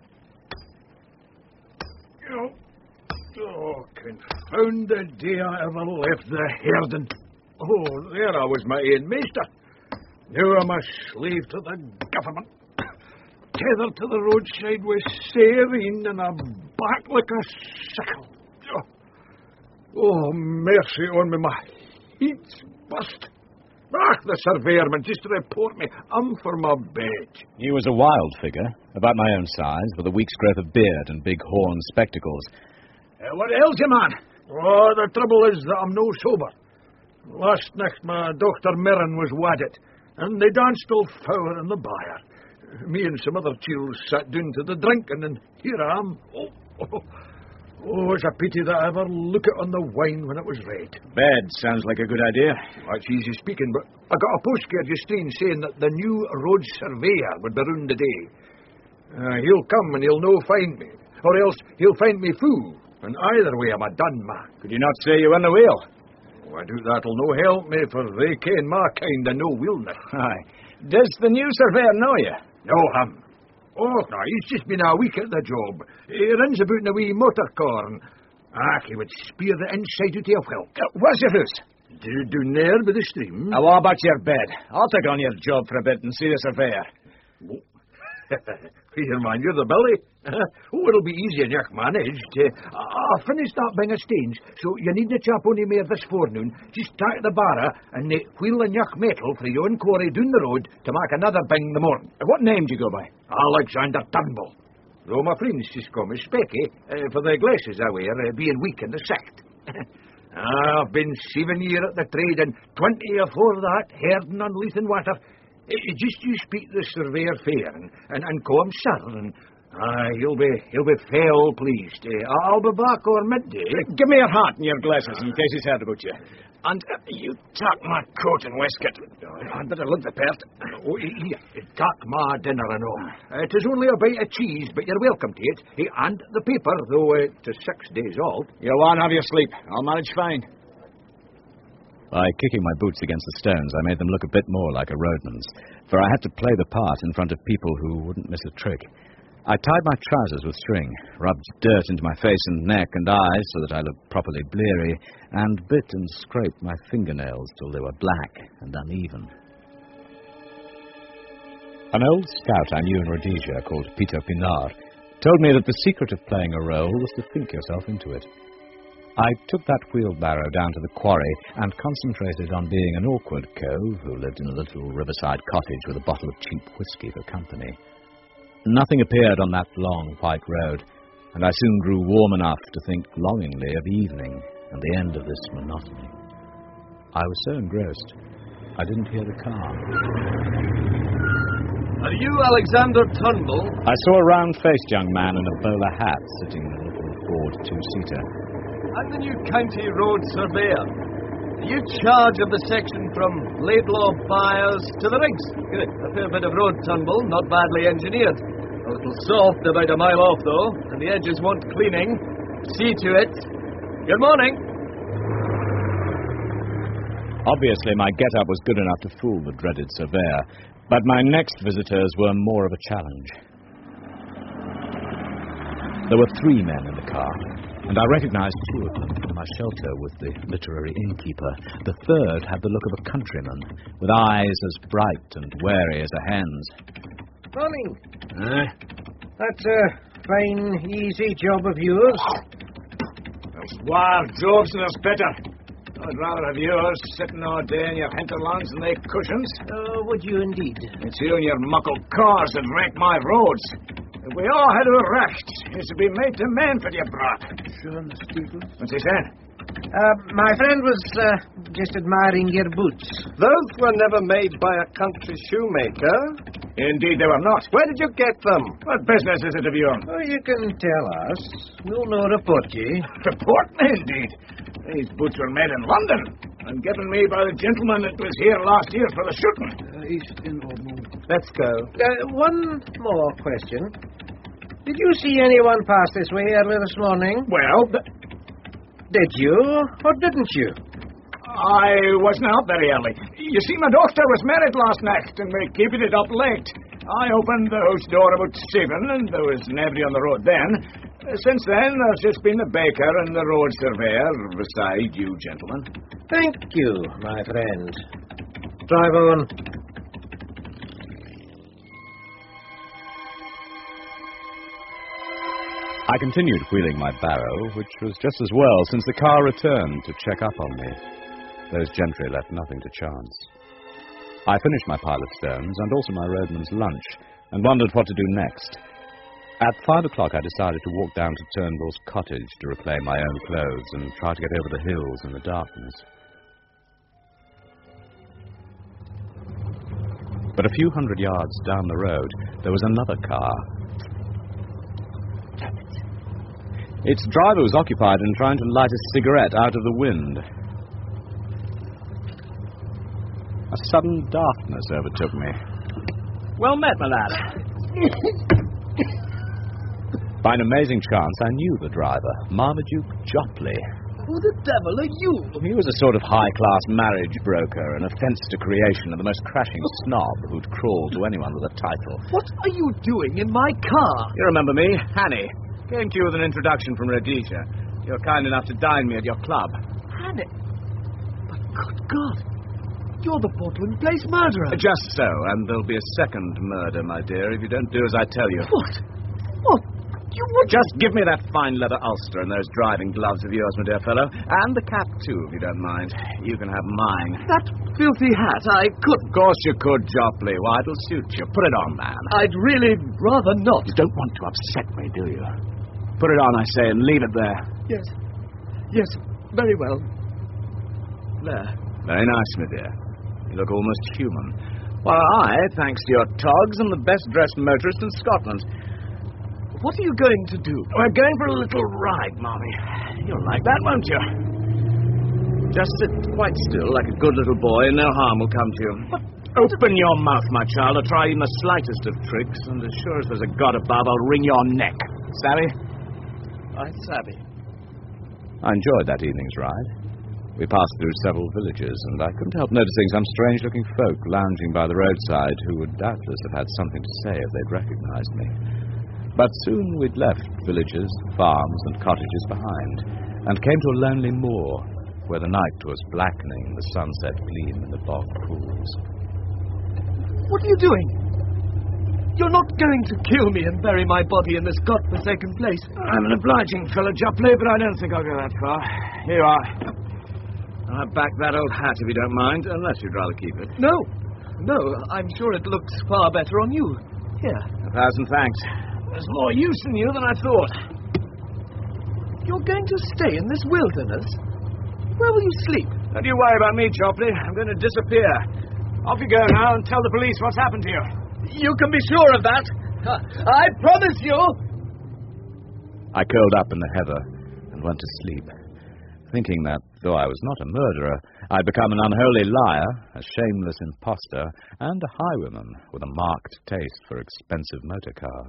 Speaker 2: oh, confounded day I ever left the herding. Oh, there I was my own master. Now I'm a slave to the government. Tethered to the roadside with saireen and a back like a sickle. Oh, mercy on me, my heat's bust. Ah, the surveyor man just to report me. I'm for my bed.
Speaker 3: He was a wild figure, about my own size, with a week's growth of beard and big horn spectacles.
Speaker 2: Uh, what ails you, man? Oh, the trouble is that I'm no sober. Last night my Doctor Mirren was wadded, and they danced all fower in the byre. Me and some other chills sat down to the drinking, and here I am. Oh, oh, Oh, it's a pity that I ever look it on the wine when it was red.
Speaker 3: Bed sounds like a good idea.
Speaker 2: That's easy speaking, but I got a postcard just in saying that the new road surveyor would be round today. Uh, he'll come and he'll no find me, or else he'll find me fool. And either way, I'm a done man.
Speaker 3: Could you not say you won the wheel?
Speaker 2: Oh, I do that'll no help me, for they ken my kind of no willness.
Speaker 3: Aye. Does the new surveyor know you?
Speaker 2: No, him. Oh, no, he's just been a week at the job. He runs about in a wee motor car, and ah, he would spear the inside out of help.
Speaker 3: Uh, where's your house?
Speaker 2: Do, do near by the stream.
Speaker 3: Uh, what about your bed? I'll take on your job for a bit and see the surveyor.
Speaker 2: Oh. Here, man, you're the belly. Oh, it'll be easy enough managed. Uh, I'll finish that bing of stains, so you needn't chap only more this forenoon. Just take the barra and uh, wheel enough metal for your own quarry down the road to make another bing in the morning.
Speaker 3: Uh, what name do you go by?
Speaker 2: Alexander Turnbull. Though my friends just call me Specky, uh, for the glasses I wear, uh, being weak in the sight. I've been seven years at the trade, and twenty afore that, herding on Leith and Water. Uh, just you speak the surveyor fair, and, and, and call him sir, and uh, he'll be he'll be fell pleased. Uh, I'll be back o'er midday.
Speaker 3: Uh, give me your hat and your glasses in case he's heard about you. And uh, you take my coat and waistcoat. I'd better look the part.
Speaker 2: Oh, here, take my dinner and all. Uh, it is only a bite of cheese, but you're welcome to it. Uh, and the paper, though uh, it is six days old.
Speaker 3: You won't have your sleep. I'll manage fine. By kicking my boots against the stones, I made them look a bit more like a roadman's, for I had to play the part in front of people who wouldn't miss a trick. I tied my trousers with string, rubbed dirt into my face and neck and eyes so that I looked properly bleary, and bit and scraped my fingernails till they were black and uneven. An old scout I knew in Rhodesia, called Peter Pinard, told me that the secret of playing a role was to think yourself into it. I took that wheelbarrow down to the quarry and concentrated on being an awkward cove who lived in a little riverside cottage with a bottle of cheap whiskey for company. Nothing appeared on that long white road, and I soon grew warm enough to think longingly of evening and the end of this monotony. I was so engrossed, I didn't hear the car.
Speaker 8: Are you Alexander Turnbull?
Speaker 3: I saw a round-faced young man in a bowler hat sitting in a little Ford two-seater.
Speaker 8: I'm the new county road surveyor. Are you charge of the section from Laidlaw Byres to the Rigs? Good. A fair bit of road, Turnbull, not badly engineered. A little soft about a mile off, though, and the edges want cleaning. See to it. Good morning.
Speaker 3: Obviously, my get-up was good enough to fool the dreaded surveyor, but my next visitors were more of a challenge. There were three men in the car, and I recognized two of them from my shelter with the literary innkeeper. The third had the look of a countryman, with eyes as bright and wary as a hen's.
Speaker 10: Morning.
Speaker 3: Eh?
Speaker 10: That's a fine, easy job of yours.
Speaker 3: There's war jobs and there's better. I'd rather have yours sitting all day in your hinterlands than they cushions.
Speaker 10: Oh, would you indeed?
Speaker 3: It's you and your muckle cars that wreck my roads. If we all had our recht, it would be made to men for your brat.
Speaker 10: Sure, Mister Stevens.
Speaker 3: What's he saying?
Speaker 10: Uh, my friend was uh, just admiring your boots.
Speaker 2: Those were never made by a country shoemaker.
Speaker 3: Indeed they were not.
Speaker 2: Where did you get them?
Speaker 3: What business is it of yours?
Speaker 10: Oh, you can tell us. We'll no report ye.
Speaker 3: Report me, indeed. These boots were made in London and given me by the gentleman that was here last year for the shooting.
Speaker 10: Uh, he's in Ormond.
Speaker 2: Let's go.
Speaker 10: Uh, one more question. Did you see anyone pass this way early this morning?
Speaker 3: Well, th-
Speaker 10: Did you, or didn't you?
Speaker 3: I wasn't out very early. You see, my daughter was married last night, and we keeping it up late. I opened the house door about seven, and there was nobody on the road then. Since then, there's just been the baker and the road surveyor beside you, gentlemen.
Speaker 10: Thank you, my friend. Drive on.
Speaker 3: I continued wheeling my barrow, which was just as well since the car returned to check up on me. Those gentry left nothing to chance. I finished my pile of stones and also my roadman's lunch and wondered what to do next. At five o'clock I decided to walk down to Turnbull's cottage to reclaim my own clothes and try to get over the hills in the darkness. But a few hundred yards down the road there was another car. Its driver was occupied in trying to light a cigarette out of the wind. A sudden darkness overtook me.
Speaker 8: Well met, my lad.
Speaker 3: By an amazing chance, I knew the driver, Marmaduke Jopley.
Speaker 8: Who the devil are you?
Speaker 3: He was a sort of high-class marriage broker, an offence to creation, and the most crashing snob who'd crawl to anyone with a title.
Speaker 8: What are you doing in my car?
Speaker 3: You remember me? Hanny. Came to you with an introduction from Rhodesia. You were kind enough to dine me at your club.
Speaker 8: Hanny? But good God, you're the Portland Place murderer.
Speaker 3: Just so, and there'll be a second murder, my dear, if you don't do as I tell you.
Speaker 8: What? What? You would
Speaker 3: just give me that fine leather ulster and those driving gloves of yours, my dear fellow. And the cap, too, if you don't mind. You can have mine.
Speaker 8: That filthy hat, I could.
Speaker 3: Of course you could, Jopley. Why, it'll suit you. Put it on, man.
Speaker 8: I'd really rather not.
Speaker 3: You don't want to upset me, do you? Put it on, I say, and leave it there.
Speaker 8: Yes. Yes, very well. There.
Speaker 3: Very nice, my dear. You look almost human. While I, thanks to your togs, am the best-dressed motorist in Scotland.
Speaker 8: What are you going to do?
Speaker 3: We're going for a little ride, Mommy. You'll like that, won't you? Just sit quite still like a good little boy and no harm will come to you.
Speaker 8: But,
Speaker 3: Open your mouth, my child, or try even the slightest of tricks, and as sure as there's a God above, I'll wring your neck. Savvy?
Speaker 8: I savvy.
Speaker 3: I enjoyed that evening's ride. We passed through several villages, and I couldn't help noticing some strange-looking folk lounging by the roadside who would doubtless have had something to say if they'd recognized me. But soon we'd left villages, farms, and cottages behind, and came to a lonely moor, where the night was blackening, the sunset gleam in the bog pools.
Speaker 8: What are you doing? You're not going to kill me and bury my body in this godforsaken place.
Speaker 3: I'm an obliging fellow, Jopley, but I don't think I'll go that far. Here you are. I'll back that old hat if you don't mind, unless you'd rather keep it.
Speaker 8: No, no, I'm sure it looks far better on you. Here.
Speaker 3: A thousand thanks. There's more use in you than I thought.
Speaker 8: You're going to stay in this wilderness? Where will you sleep?
Speaker 3: Don't you worry about me, Jopley. I'm going to disappear. Off you go now and tell the police what's happened to you.
Speaker 8: You can be sure of that. I promise you.
Speaker 3: I curled up in the heather and went to sleep, thinking that, though I was not a murderer, I'd become an unholy liar, a shameless impostor, and a highwayman with a marked taste for expensive motor cars.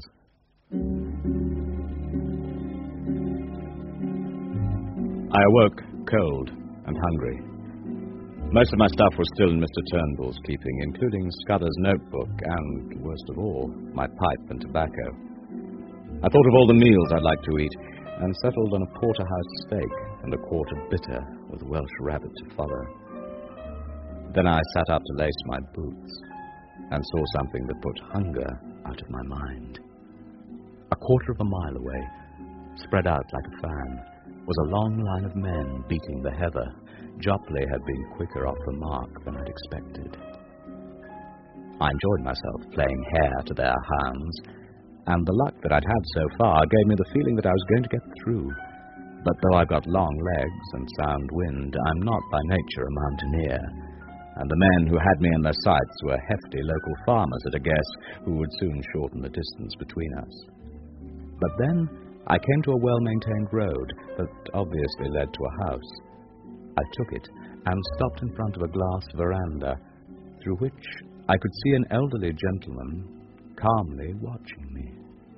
Speaker 3: I awoke cold and hungry. Most of my stuff was still in Mister Turnbull's keeping, including Scudder's notebook and, worst of all, my pipe and tobacco. I thought of all the meals I'd like to eat and settled on a porterhouse steak and a quart of bitter with Welsh rabbit to follow. Then I sat up to lace my boots and saw something that put hunger out of my mind. A quarter of a mile away, spread out like a fan, was a long line of men beating the heather. Jopley had been quicker off the mark than I'd expected. I enjoyed myself playing hare to their hounds, and the luck that I'd had so far gave me the feeling that I was going to get through. But though I've got long legs and sound wind, I'm not by nature a mountaineer, and the men who had me in their sights were hefty local farmers at a guess who would soon shorten the distance between us. But then I came to a well-maintained road that obviously led to a house. I took it and stopped in front of a glass veranda, through which I could see an elderly gentleman calmly watching me.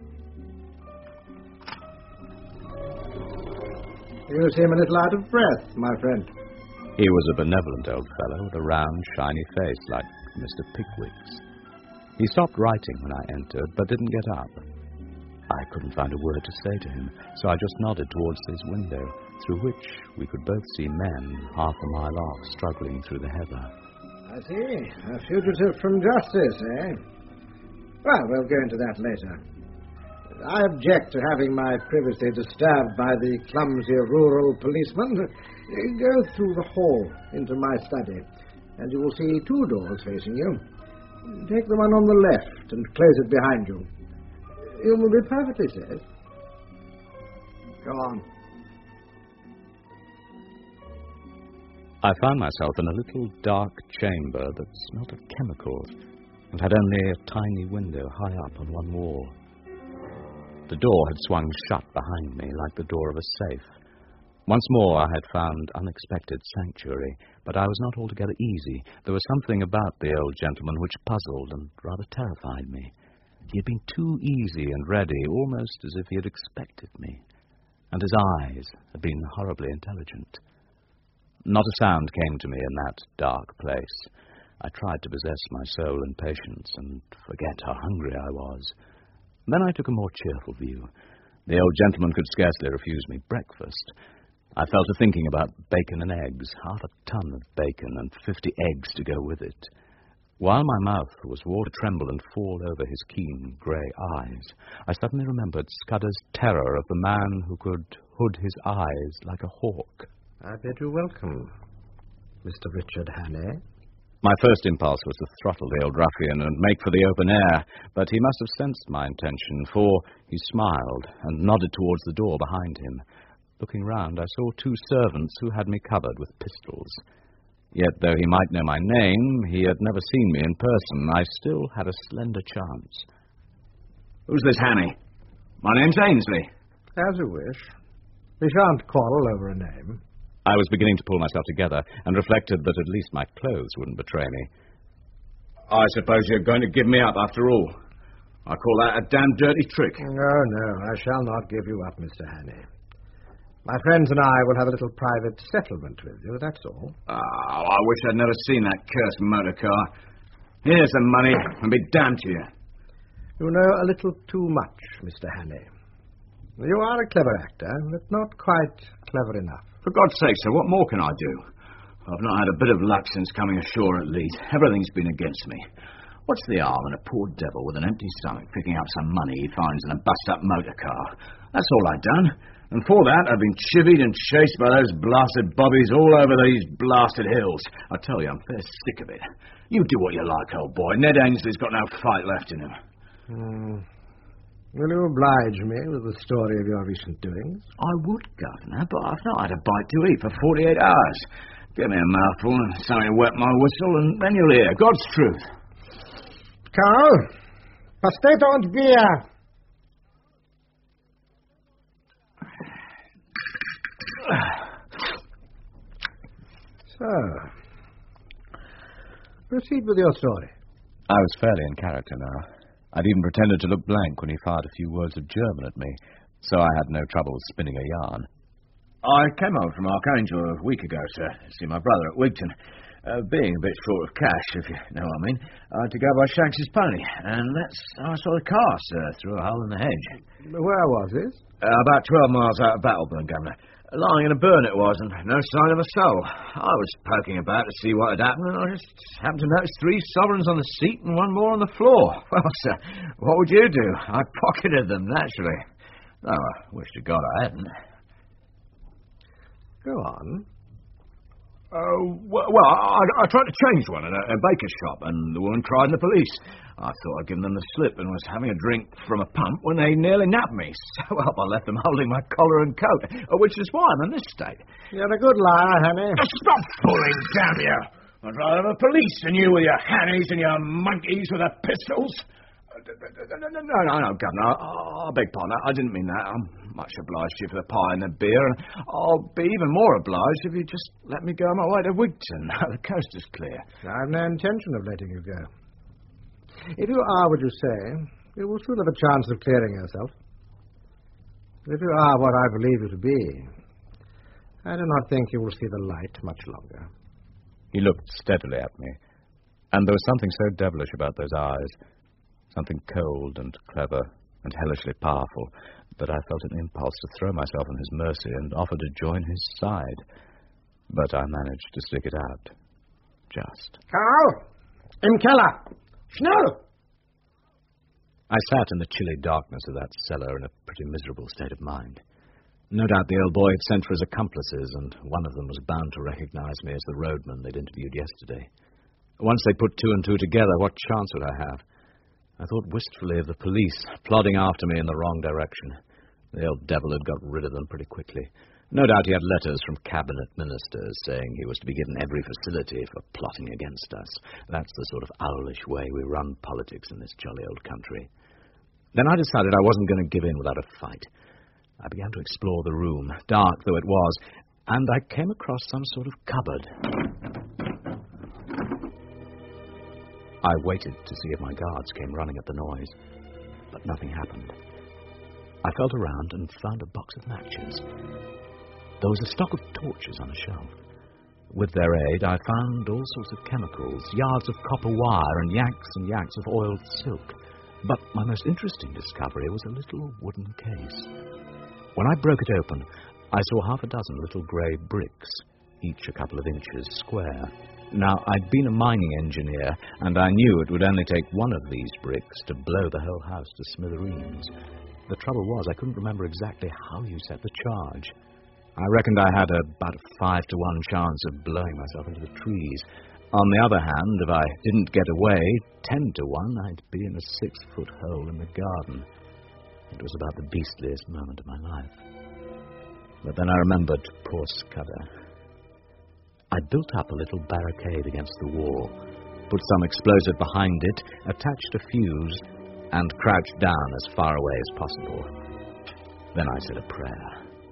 Speaker 10: You seem a little out of breath, my friend.
Speaker 3: He was a benevolent old fellow with a round, shiny face like Mister Pickwick's. He stopped writing when I entered, but didn't get up. I couldn't find a word to say to him, so I just nodded towards his window, through which we could both see men half a mile off struggling through the heather.
Speaker 10: I see. A fugitive from justice, eh? Well, we'll go into that later. I object to having my privacy disturbed by the clumsy rural policeman. Go through the hall into my study, and you will see two doors facing you. Take the one on the left and close it behind you. You will be perfectly safe. Go on.
Speaker 3: I found myself in a little dark chamber that smelt of chemicals and had only a tiny window high up on one wall. The door had swung shut behind me like the door of a safe. Once more I had found unexpected sanctuary, but I was not altogether easy. There was something about the old gentleman which puzzled and rather terrified me. He had been too easy and ready, almost as if he had expected me. And his eyes had been horribly intelligent. Not a sound came to me in that dark place. I tried to possess my soul in patience and forget how hungry I was. Then I took a more cheerful view. The old gentleman could scarcely refuse me breakfast. I fell to thinking about bacon and eggs, half a ton of bacon and fifty eggs to go with it. While my mouth was wore to tremble and fall over his keen grey eyes, I suddenly remembered Scudder's terror of the man who could hood his eyes like a hawk.
Speaker 10: I bid you welcome, Mister Richard Hannay.
Speaker 3: My first impulse was to throttle the old ruffian and make for the open air, but he must have sensed my intention, for he smiled and nodded towards the door behind him. Looking round, I saw two servants who had me covered with pistols. Yet, though he might know my name, he had never seen me in person. I still had a slender chance.
Speaker 7: Who's this Hannay? My name's Ainsley.
Speaker 10: As you wish. We shan't quarrel over a name.
Speaker 3: I was beginning to pull myself together and reflected that at least my clothes wouldn't betray me.
Speaker 7: I suppose you're going to give me up after all. I call that a damn dirty trick.
Speaker 10: No, no, I shall not give you up, Mister Hannay. My friends and I will have a little private settlement with you, that's all.
Speaker 7: Oh, I wish I'd never seen that cursed motor car. Here's the money, and be damned to you.
Speaker 10: You know a little too much, Mister Hannay. You are a clever actor, but not quite clever enough.
Speaker 7: For God's sake, sir, what more can I do? I've not had a bit of luck since coming ashore at Leeds. Everything's been against me. What's the harm in a poor devil with an empty stomach picking up some money he finds in a bust-up motor car? That's all I'd done. And for that, I've been chivied and chased by those blasted bobbies all over these blasted hills. I tell you, I'm fair sick of it. You do what you like, old boy. Ned Ainsley's got no fight left in him.
Speaker 10: Hmm. Will you oblige me with the story of your recent doings?
Speaker 7: I would, Governor, but I've not had a bite to eat for forty-eight hours. Give me a mouthful and something to wet my whistle, and then you'll hear God's truth.
Speaker 10: Carl, Pasteto and beer. So, proceed with your story.
Speaker 3: I was fairly in character now. I'd even pretended to look blank when he fired a few words of German at me, so I had no trouble spinning a yarn.
Speaker 7: I came over from Archangel a week ago, sir, to see my brother at Wigton. Uh, being a bit short of cash, if you know what I mean, I had to go by Shanks's pony, and that's how I saw the car, sir, through a hole in the hedge.
Speaker 10: Where was this?
Speaker 7: Uh, about twelve miles out of Battleburn, Governor. Lying in a burn it was, and no sign of a soul. I was poking about to see what had happened, and I just happened to notice three sovereigns on the seat and one more on the floor. Well, sir, what would you do? I pocketed them, naturally. Though I wish to God I hadn't.
Speaker 10: Go on.
Speaker 7: Oh, well, well I, I tried to change one in a, a baker's shop, and the woman cried in the police. I thought I'd given them the slip and was having a drink from a pump when they nearly nabbed me. So up I left them holding my collar and coat, which is why I'm in this state.
Speaker 10: You're a good liar, Hannay.
Speaker 7: Stop fooling, damn you! I'd rather have a police than you with your Hannays and your monkeys with their pistols. No, no, no, no, no, Governor. I, I beg pardon. I didn't mean that. I'm much obliged to you for the pie and the beer, and I'll be even more obliged if you just let me go on my way to Wigton. The coast is clear.
Speaker 10: I've no intention of letting you go. If you are what you say, you will soon have a chance of clearing yourself. If you are what I believe you to be, I do not think you will see the light much longer.
Speaker 3: He looked steadily at me, and there was something so devilish about those eyes, something cold and clever and hellishly powerful, that I felt an impulse to throw myself on his mercy and offer to join his side. But I managed to stick it out. Just.
Speaker 10: Carl! Im Keller! Schnell!
Speaker 3: I sat in the chilly darkness of that cellar in a pretty miserable state of mind. No doubt the old boy had sent for his accomplices, and one of them was bound to recognize me as the roadman they'd interviewed yesterday. Once they put two and two together, what chance would I have? I thought wistfully of the police, plodding after me in the wrong direction. The old devil had got rid of them pretty quickly. No doubt he had letters from cabinet ministers saying he was to be given every facility for plotting against us. That's the sort of owlish way we run politics in this jolly old country. Then I decided I wasn't going to give in without a fight. I began to explore the room, dark though it was, and I came across some sort of cupboard. I waited to see if my guards came running at the noise, but nothing happened. I felt around and found a box of matches. There was a stock of torches on a shelf. With their aid, I found all sorts of chemicals, yards of copper wire, and yanks and yanks of oiled silk. But my most interesting discovery was a little wooden case. When I broke it open, I saw half a dozen little grey bricks, each a couple of inches square. Now, I'd been a mining engineer, and I knew it would only take one of these bricks to blow the whole house to smithereens. The trouble was, I couldn't remember exactly how you set the charge. I reckoned I had a, about a five to one chance of blowing myself into the trees. On the other hand, if I didn't get away, ten to one, I'd be in a six-foot hole in the garden. It was about the beastliest moment of my life. But then I remembered poor Scudder. I built up a little barricade against the wall, put some explosive behind it, attached a fuse, and crouched down as far away as possible. Then I said a prayer.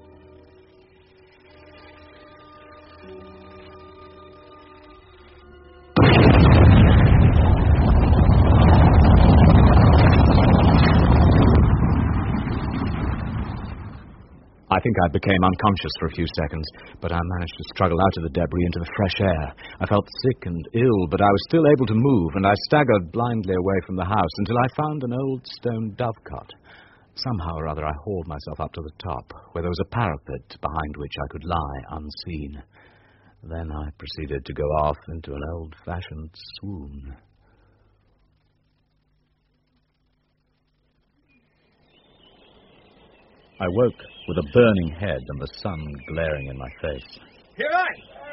Speaker 3: I think I became unconscious for a few seconds, but I managed to struggle out of the debris into the fresh air. I felt sick and ill, but I was still able to move, and I staggered blindly away from the house until I found an old stone dovecot. Somehow or other I hauled myself up to the top, where there was a parapet behind which I could lie unseen. Then I proceeded to go off into an old-fashioned swoon. I woke with a burning head and the sun glaring in my face.
Speaker 2: Here I!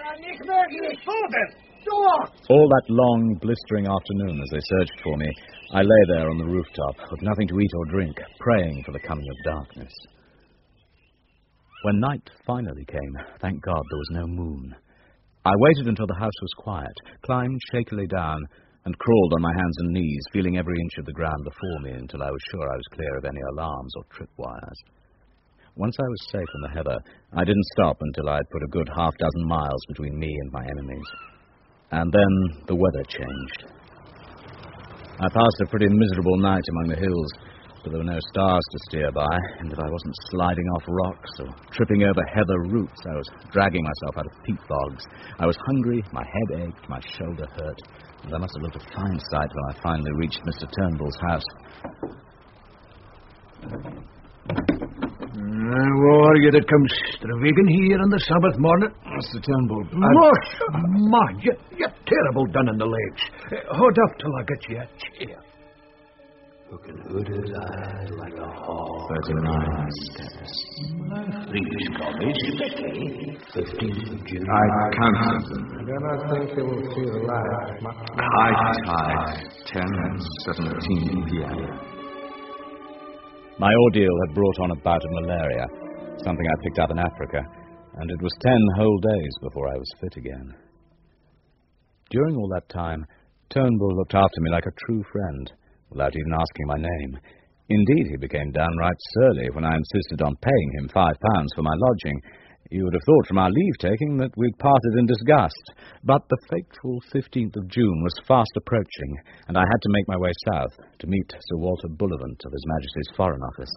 Speaker 3: All that long, blistering afternoon as they searched for me, I lay there on the rooftop with nothing to eat or drink, praying for the coming of darkness. When night finally came, thank God there was no moon. I waited until the house was quiet, climbed shakily down, and crawled on my hands and knees, feeling every inch of the ground before me until I was sure I was clear of any alarms or tripwires. Once I was safe in the heather, I didn't stop until I had put a good half dozen miles between me and my enemies. And then the weather changed. I passed a pretty miserable night among the hills, but there were no stars to steer by, and if I wasn't sliding off rocks or tripping over heather roots, I was dragging myself out of peat bogs. I was hungry, my head ached, my shoulder hurt, and I must have looked a fine sight when I finally reached Mister Turnbull's house.
Speaker 4: Uh, war you that comes stravaiging here on the Sabbath morning?
Speaker 3: Mister Turnbull.
Speaker 4: Losh, man, you, you're terrible done in the legs. Uh, hold up till I get you a chair.
Speaker 11: Looking good as I like a hawk.
Speaker 3: Thirty-nine steps.
Speaker 11: Three Scottish, Becky. Fifteenth of June.
Speaker 6: I cancel.
Speaker 10: I do not think you will see the light.
Speaker 6: High tide, ten seventeen p.m.
Speaker 3: My ordeal had brought on a bout of malaria, something I picked up in Africa, and it was ten whole days before I was fit again. During all that time, Turnbull looked after me like a true friend, without even asking my name. Indeed, he became downright surly when I insisted on paying him five pounds for my lodging. You would have thought from our leave-taking that we'd parted in disgust, but the fateful fifteenth of June was fast approaching, and I had to make my way south to meet Sir Walter Bullivant of His Majesty's Foreign Office.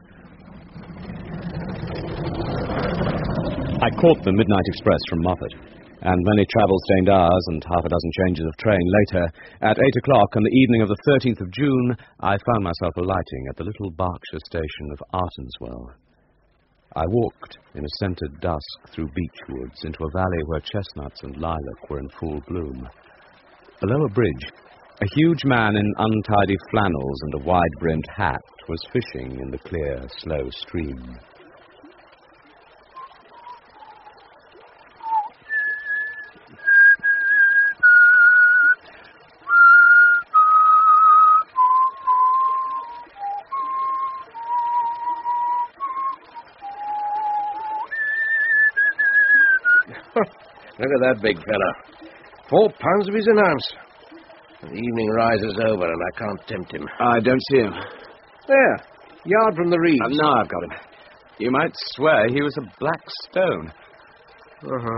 Speaker 3: I caught the midnight express from Moffat, and many travel-stained hours and half a dozen changes of train later, at eight o'clock on the evening of the thirteenth of June, I found myself alighting at the little Berkshire station of Artonswell. I walked in a scented dusk through beech woods into a valley where chestnuts and lilac were in full bloom. Below a bridge, a huge man in untidy flannels and a wide-brimmed hat was fishing in the clear, slow stream.
Speaker 2: Look at that big fella. Four pounds of his an ounce. The evening rises over and I can't tempt him.
Speaker 7: I don't see him.
Speaker 2: There. Yard from the reeds.
Speaker 6: Uh, now I've got him. You might swear he was a black stone.
Speaker 2: Uh-huh.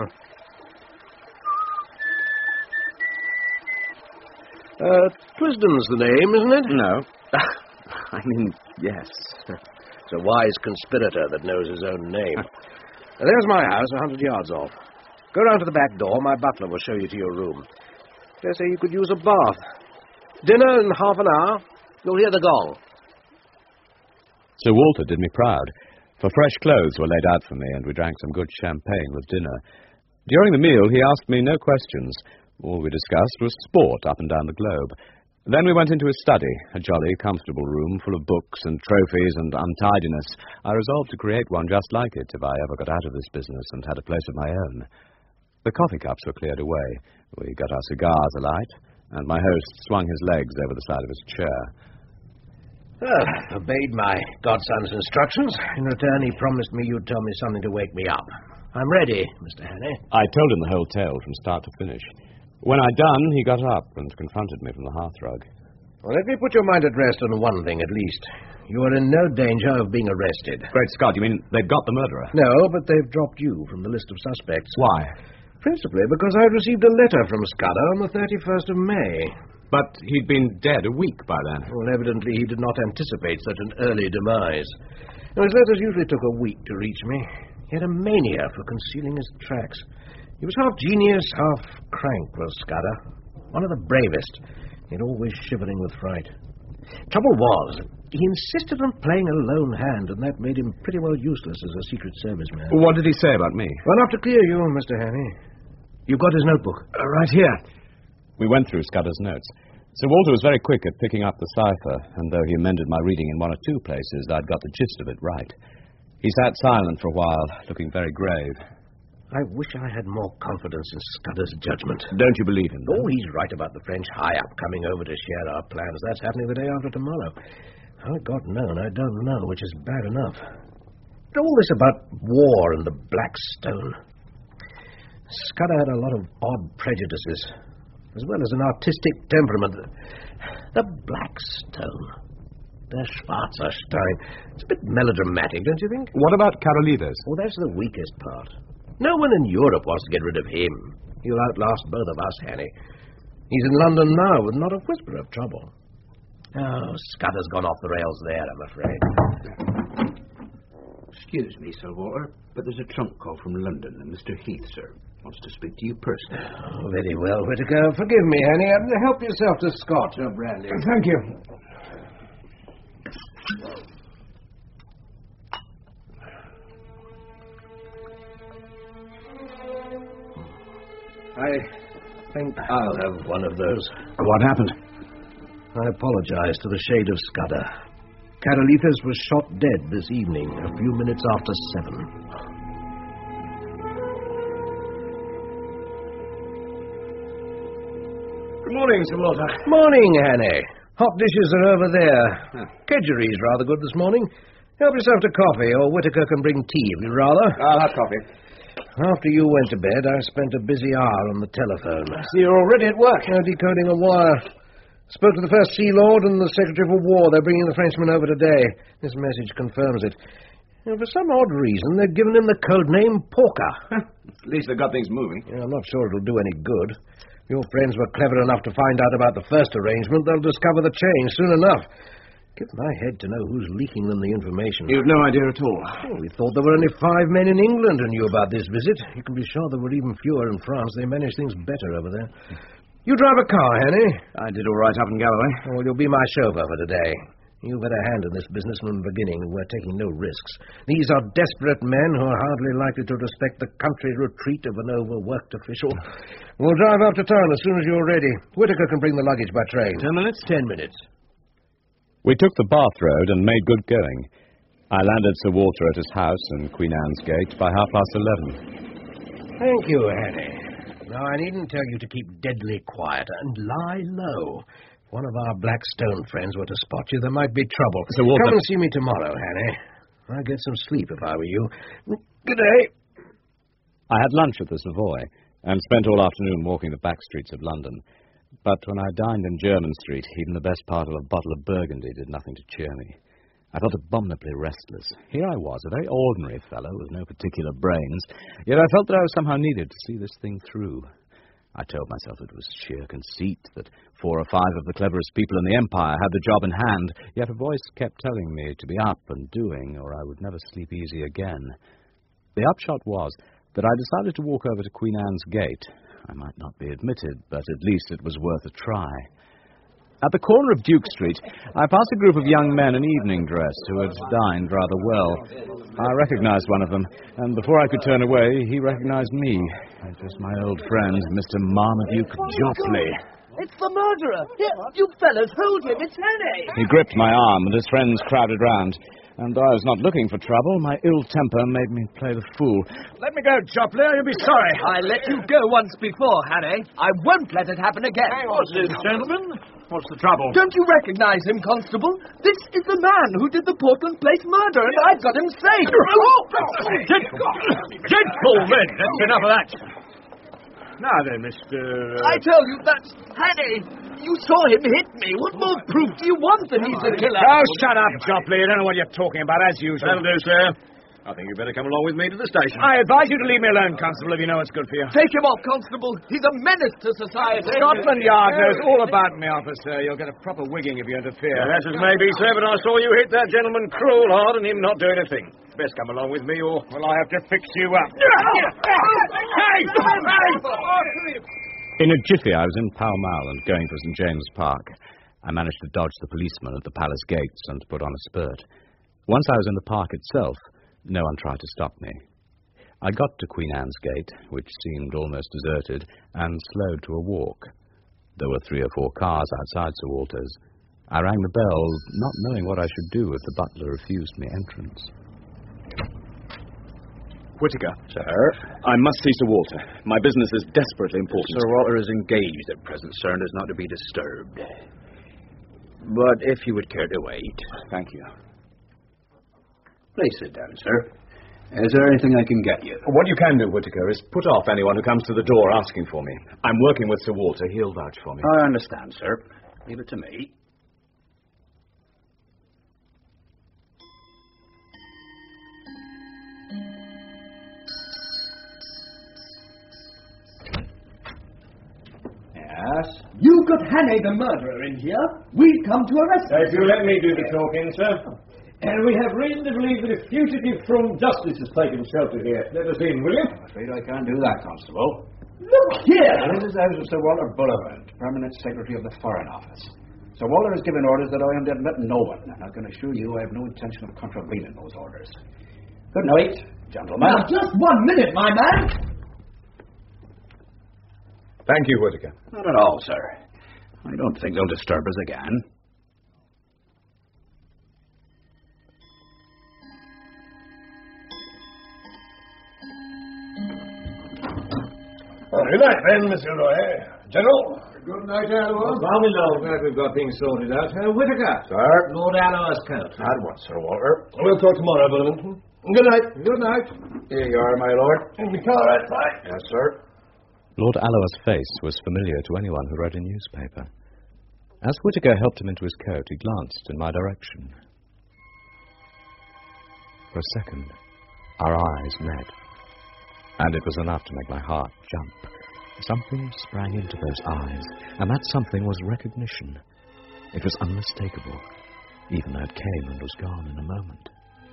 Speaker 2: Uh, Twisden's the name, isn't it?
Speaker 6: No. I mean, yes.
Speaker 2: It's a wise conspirator that knows his own name. Now, there's my house, a hundred yards off. Go round to the back door. My butler will show you to your room. Dare say you could use a bath. Dinner in half an hour. You'll hear the gong.
Speaker 3: Sir Walter did me proud, for fresh clothes were laid out for me, and we drank some good champagne with dinner. During the meal, he asked me no questions. All we discussed was sport up and down the globe. Then we went into his study, a jolly, comfortable room full of books and trophies and untidiness. I resolved to create one just like it if I ever got out of this business and had a place of my own. The coffee cups were cleared away. We got our cigars alight, and my host swung his legs over the side of his chair.
Speaker 2: Well, I obeyed my godson's instructions. In return, he promised me you'd tell me something to wake me up. I'm ready, Mister Hannay.
Speaker 3: I told him the whole tale from start to finish. When I'd done, he got up and confronted me from the hearthrug.
Speaker 2: Well, let me put your mind at rest on one thing, at least. You are in no danger of being arrested.
Speaker 3: Great Scott, you mean they've got the murderer?
Speaker 2: No, but they've dropped you from the list of suspects.
Speaker 3: Why?
Speaker 2: Principally because I received a letter from Scudder on the thirty-first of May.
Speaker 3: But he'd been dead a week by then.
Speaker 2: Well, evidently he did not anticipate such an early demise. Now, his letters usually took a week to reach me. He had a mania for concealing his tracks. He was half genius, half crank, was Scudder. One of the bravest, yet always shivering with fright. Trouble was, he insisted on playing a lone hand, and that made him pretty well useless as a Secret Service man.
Speaker 3: What did he say about me?
Speaker 2: Well, enough to clear you, Mister Hannay. You've got his notebook.
Speaker 3: Uh, right here. We went through Scudder's notes. Sir Walter was very quick at picking up the cipher, and though he amended my reading in one or two places, I'd got the gist of it right. He sat silent for a while, looking very grave.
Speaker 2: I wish I had more confidence in Scudder's judgment.
Speaker 3: Don't you believe him, then?
Speaker 2: Oh, he's right about the French high-up coming over to share our plans. That's happening the day after tomorrow. How it got known, I don't know, which is bad enough. All this about war and the Black Stone. Scudder had a lot of odd prejudices, as well as an artistic temperament. The Black Stone. The Schwarzerstein. It's a bit melodramatic, don't you think?
Speaker 3: What about Karolides?
Speaker 2: Oh, that's the weakest part. No one in Europe wants to get rid of him. He'll outlast both of us, Hannay. He's in London now with not a whisper of trouble. Oh, Scudder's gone off the rails there, I'm afraid.
Speaker 12: Excuse me, Sir Walter, but there's a trunk call from London, and Mister Heath, sir, wants to speak to you personally.
Speaker 2: Oh, very well, Whittaker. Forgive me, Hannay. Help yourself to Scotch or brandy.
Speaker 12: Thank you.
Speaker 2: I think I'll have one of those.
Speaker 3: What happened?
Speaker 2: I apologize to the shade of Scudder. Karolides was shot dead this evening, a few minutes after seven.
Speaker 12: Good morning, Sir Walter.
Speaker 2: Morning, Hannay. Hot dishes are over there. Huh. Kedgerie's rather good this morning. Help yourself to coffee, or Whittaker can bring tea if you'd rather.
Speaker 12: I'll have coffee.
Speaker 2: After you went to bed, I spent a busy hour on the telephone.
Speaker 12: I see you're already at work.
Speaker 2: Uh, decoding a wire. Spoke to the First Sea Lord and the Secretary for War. They're bringing the Frenchman over today. This message confirms it. And for some odd reason, they've given him the code name Porker.
Speaker 12: At least they've got things moving.
Speaker 2: Yeah, I'm not sure it'll do any good. If your friends were clever enough to find out about the first arrangement, they'll discover the change soon enough. Give my head to know who's leaking them the information.
Speaker 12: You've no idea at all.
Speaker 2: Oh, we thought there were only five men in England who knew about this visit. You can be sure there were even fewer in France. They manage things better over there. You drive a car, Hannay?
Speaker 12: I did all right up in Galloway.
Speaker 2: Oh, well, you'll be my chauffeur for today. You've had a hand in this business from the beginning. We're taking no risks. These are desperate men who are hardly likely to respect the country retreat of an overworked official. We'll drive up to town as soon as you're ready. Whittaker can bring the luggage by train.
Speaker 12: Ten minutes?
Speaker 2: Ten minutes.
Speaker 3: We took the Bath Road and made good going. I landed Sir Walter at his house in Queen Anne's Gate by half past eleven.
Speaker 2: Thank you, Hannay. Now, I needn't tell you to keep deadly quiet and lie low. If one of our Black Stone friends were to spot you, there might be trouble.
Speaker 3: Sir Walter...
Speaker 2: Come and see me tomorrow, Hannay. I'd get some sleep if I were you. Good day.
Speaker 3: I had lunch at the Savoy and spent all afternoon walking the back streets of London. But when I dined in Jermyn Street, even the best part of a bottle of Burgundy did nothing to cheer me. I felt abominably restless. Here I was, a very ordinary fellow with no particular brains, yet I felt that I was somehow needed to see this thing through. I told myself it was sheer conceit, that four or five of the cleverest people in the Empire had the job in hand, yet a voice kept telling me to be up and doing, or I would never sleep easy again. The upshot was that I decided to walk over to Queen Anne's Gate. I might not be admitted, but at least it was worth a try. At the corner of Duke Street, I passed a group of young men in evening dress who had dined rather well. I recognized one of them, and before I could turn away, he recognized me. It was my old friend, Mister Marmaduke Joffley.
Speaker 8: It's the murderer! Here, you fellas, hold him! It's Henry!
Speaker 3: He gripped my arm, and his friends crowded round. And though I was not looking for trouble, my ill temper made me play the fool.
Speaker 2: Let me go, Jopley, or you'll be sorry.
Speaker 8: I let you go once before, Harry. I won't let it happen again.
Speaker 2: What's this, gentlemen? What's the trouble?
Speaker 8: Don't you recognize him, Constable? This is the man who did the Portland Place murder, and I've got him safe.
Speaker 2: Dreadful, then. That's enough of that. Now then, Mister Uh...
Speaker 8: I tell you, that's Harry. You saw him hit me. What more proof do you want that he's the killer?
Speaker 2: Oh, shut up, Jopley. You don't know what you're talking about, as usual. That'll do, sir. I think you'd better come along with me to the station. I advise you to leave me alone, Constable, if you know what's good for you.
Speaker 8: Take him off, Constable. He's a menace to society.
Speaker 2: Scotland Yard knows all about me, officer. You'll get a proper wigging if you interfere. Yeah, that's as may be, sir, but I saw you hit that gentleman cruel hard and him not doing a thing. Best come along with me, or well, I have to fix you up. Hey! Hey!
Speaker 3: In a jiffy, I was in Pall Mall and going for Saint James's Park. I managed to dodge the policeman at the palace gates and put on a spurt. Once I was in the park itself, no one tried to stop me. I got to Queen Anne's Gate, which seemed almost deserted, and slowed to a walk. There were three or four cars outside Sir Walter's. I rang the bell, not knowing what I should do if the butler refused me entrance.
Speaker 6: Whittaker.
Speaker 4: Sir?
Speaker 6: I must see Sir Walter. My business is desperately important.
Speaker 4: Sir Walter is engaged at present, sir, and is not to be disturbed. But if you would care to wait...
Speaker 6: Thank you.
Speaker 4: Please sit down, sir. Is there anything I can get you?
Speaker 6: What you can do, Whittaker, is put off anyone who comes to the door asking for me. I'm working with Sir Walter. He'll vouch for me.
Speaker 4: I understand, sir. Leave it to me.
Speaker 10: Yes?
Speaker 8: You got Hannay the murderer in here. We've come to arrest him.
Speaker 2: If you let me do the talking, sir. And we have reason to believe that a fugitive from justice has taken shelter here. Let us in, will you?
Speaker 12: I'm afraid I can't do that, Constable.
Speaker 8: Look here!
Speaker 12: This is the house of Sir Walter Bullivant, Permanent Secretary of the Foreign Office. Sir Walter has given orders that I am to admit no one, and I can assure you I have no intention of contravening those orders. Good night, gentlemen.
Speaker 8: Now, just one minute, my man.
Speaker 6: Thank you, Whittaker.
Speaker 4: Not at all, sir. I don't think they'll disturb us again.
Speaker 2: Well, good night, then, Mister Roy. General.
Speaker 10: Good night, Alloa.
Speaker 2: Well, we know. Glad we've got things sorted out. Uh, Whittaker.
Speaker 4: Sir?
Speaker 2: Lord Alloa's coat.
Speaker 4: Had one, Sir Walter.
Speaker 2: We'll talk tomorrow, Bullivant. Good night.
Speaker 10: Good night.
Speaker 4: Here you are, my lord.
Speaker 2: In the car outside.
Speaker 4: Yes, sir.
Speaker 3: Lord Alloa's face was familiar to anyone who read a newspaper. As Whittaker helped him into his coat, he glanced in my direction. For a second, our eyes met, and it was enough to make my heart jump. Something sprang into those eyes, and that something was recognition. It was unmistakable, even though it came and was gone in a moment.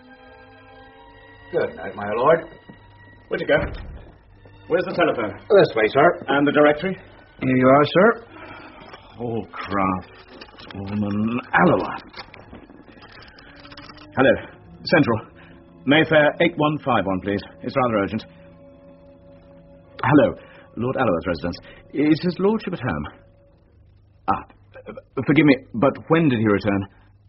Speaker 4: Good night, my lord.
Speaker 6: Whittaker, where's the telephone?
Speaker 4: This way, sir.
Speaker 6: And the directory?
Speaker 4: Here you are, sir.
Speaker 6: Holcroft, Woman, Alloa. Hello, Central. Mayfair eight one five one, please. It's rather urgent. Hello, Lord Alloa's residence. Is his lordship at home? Ah, forgive me, but when did he return?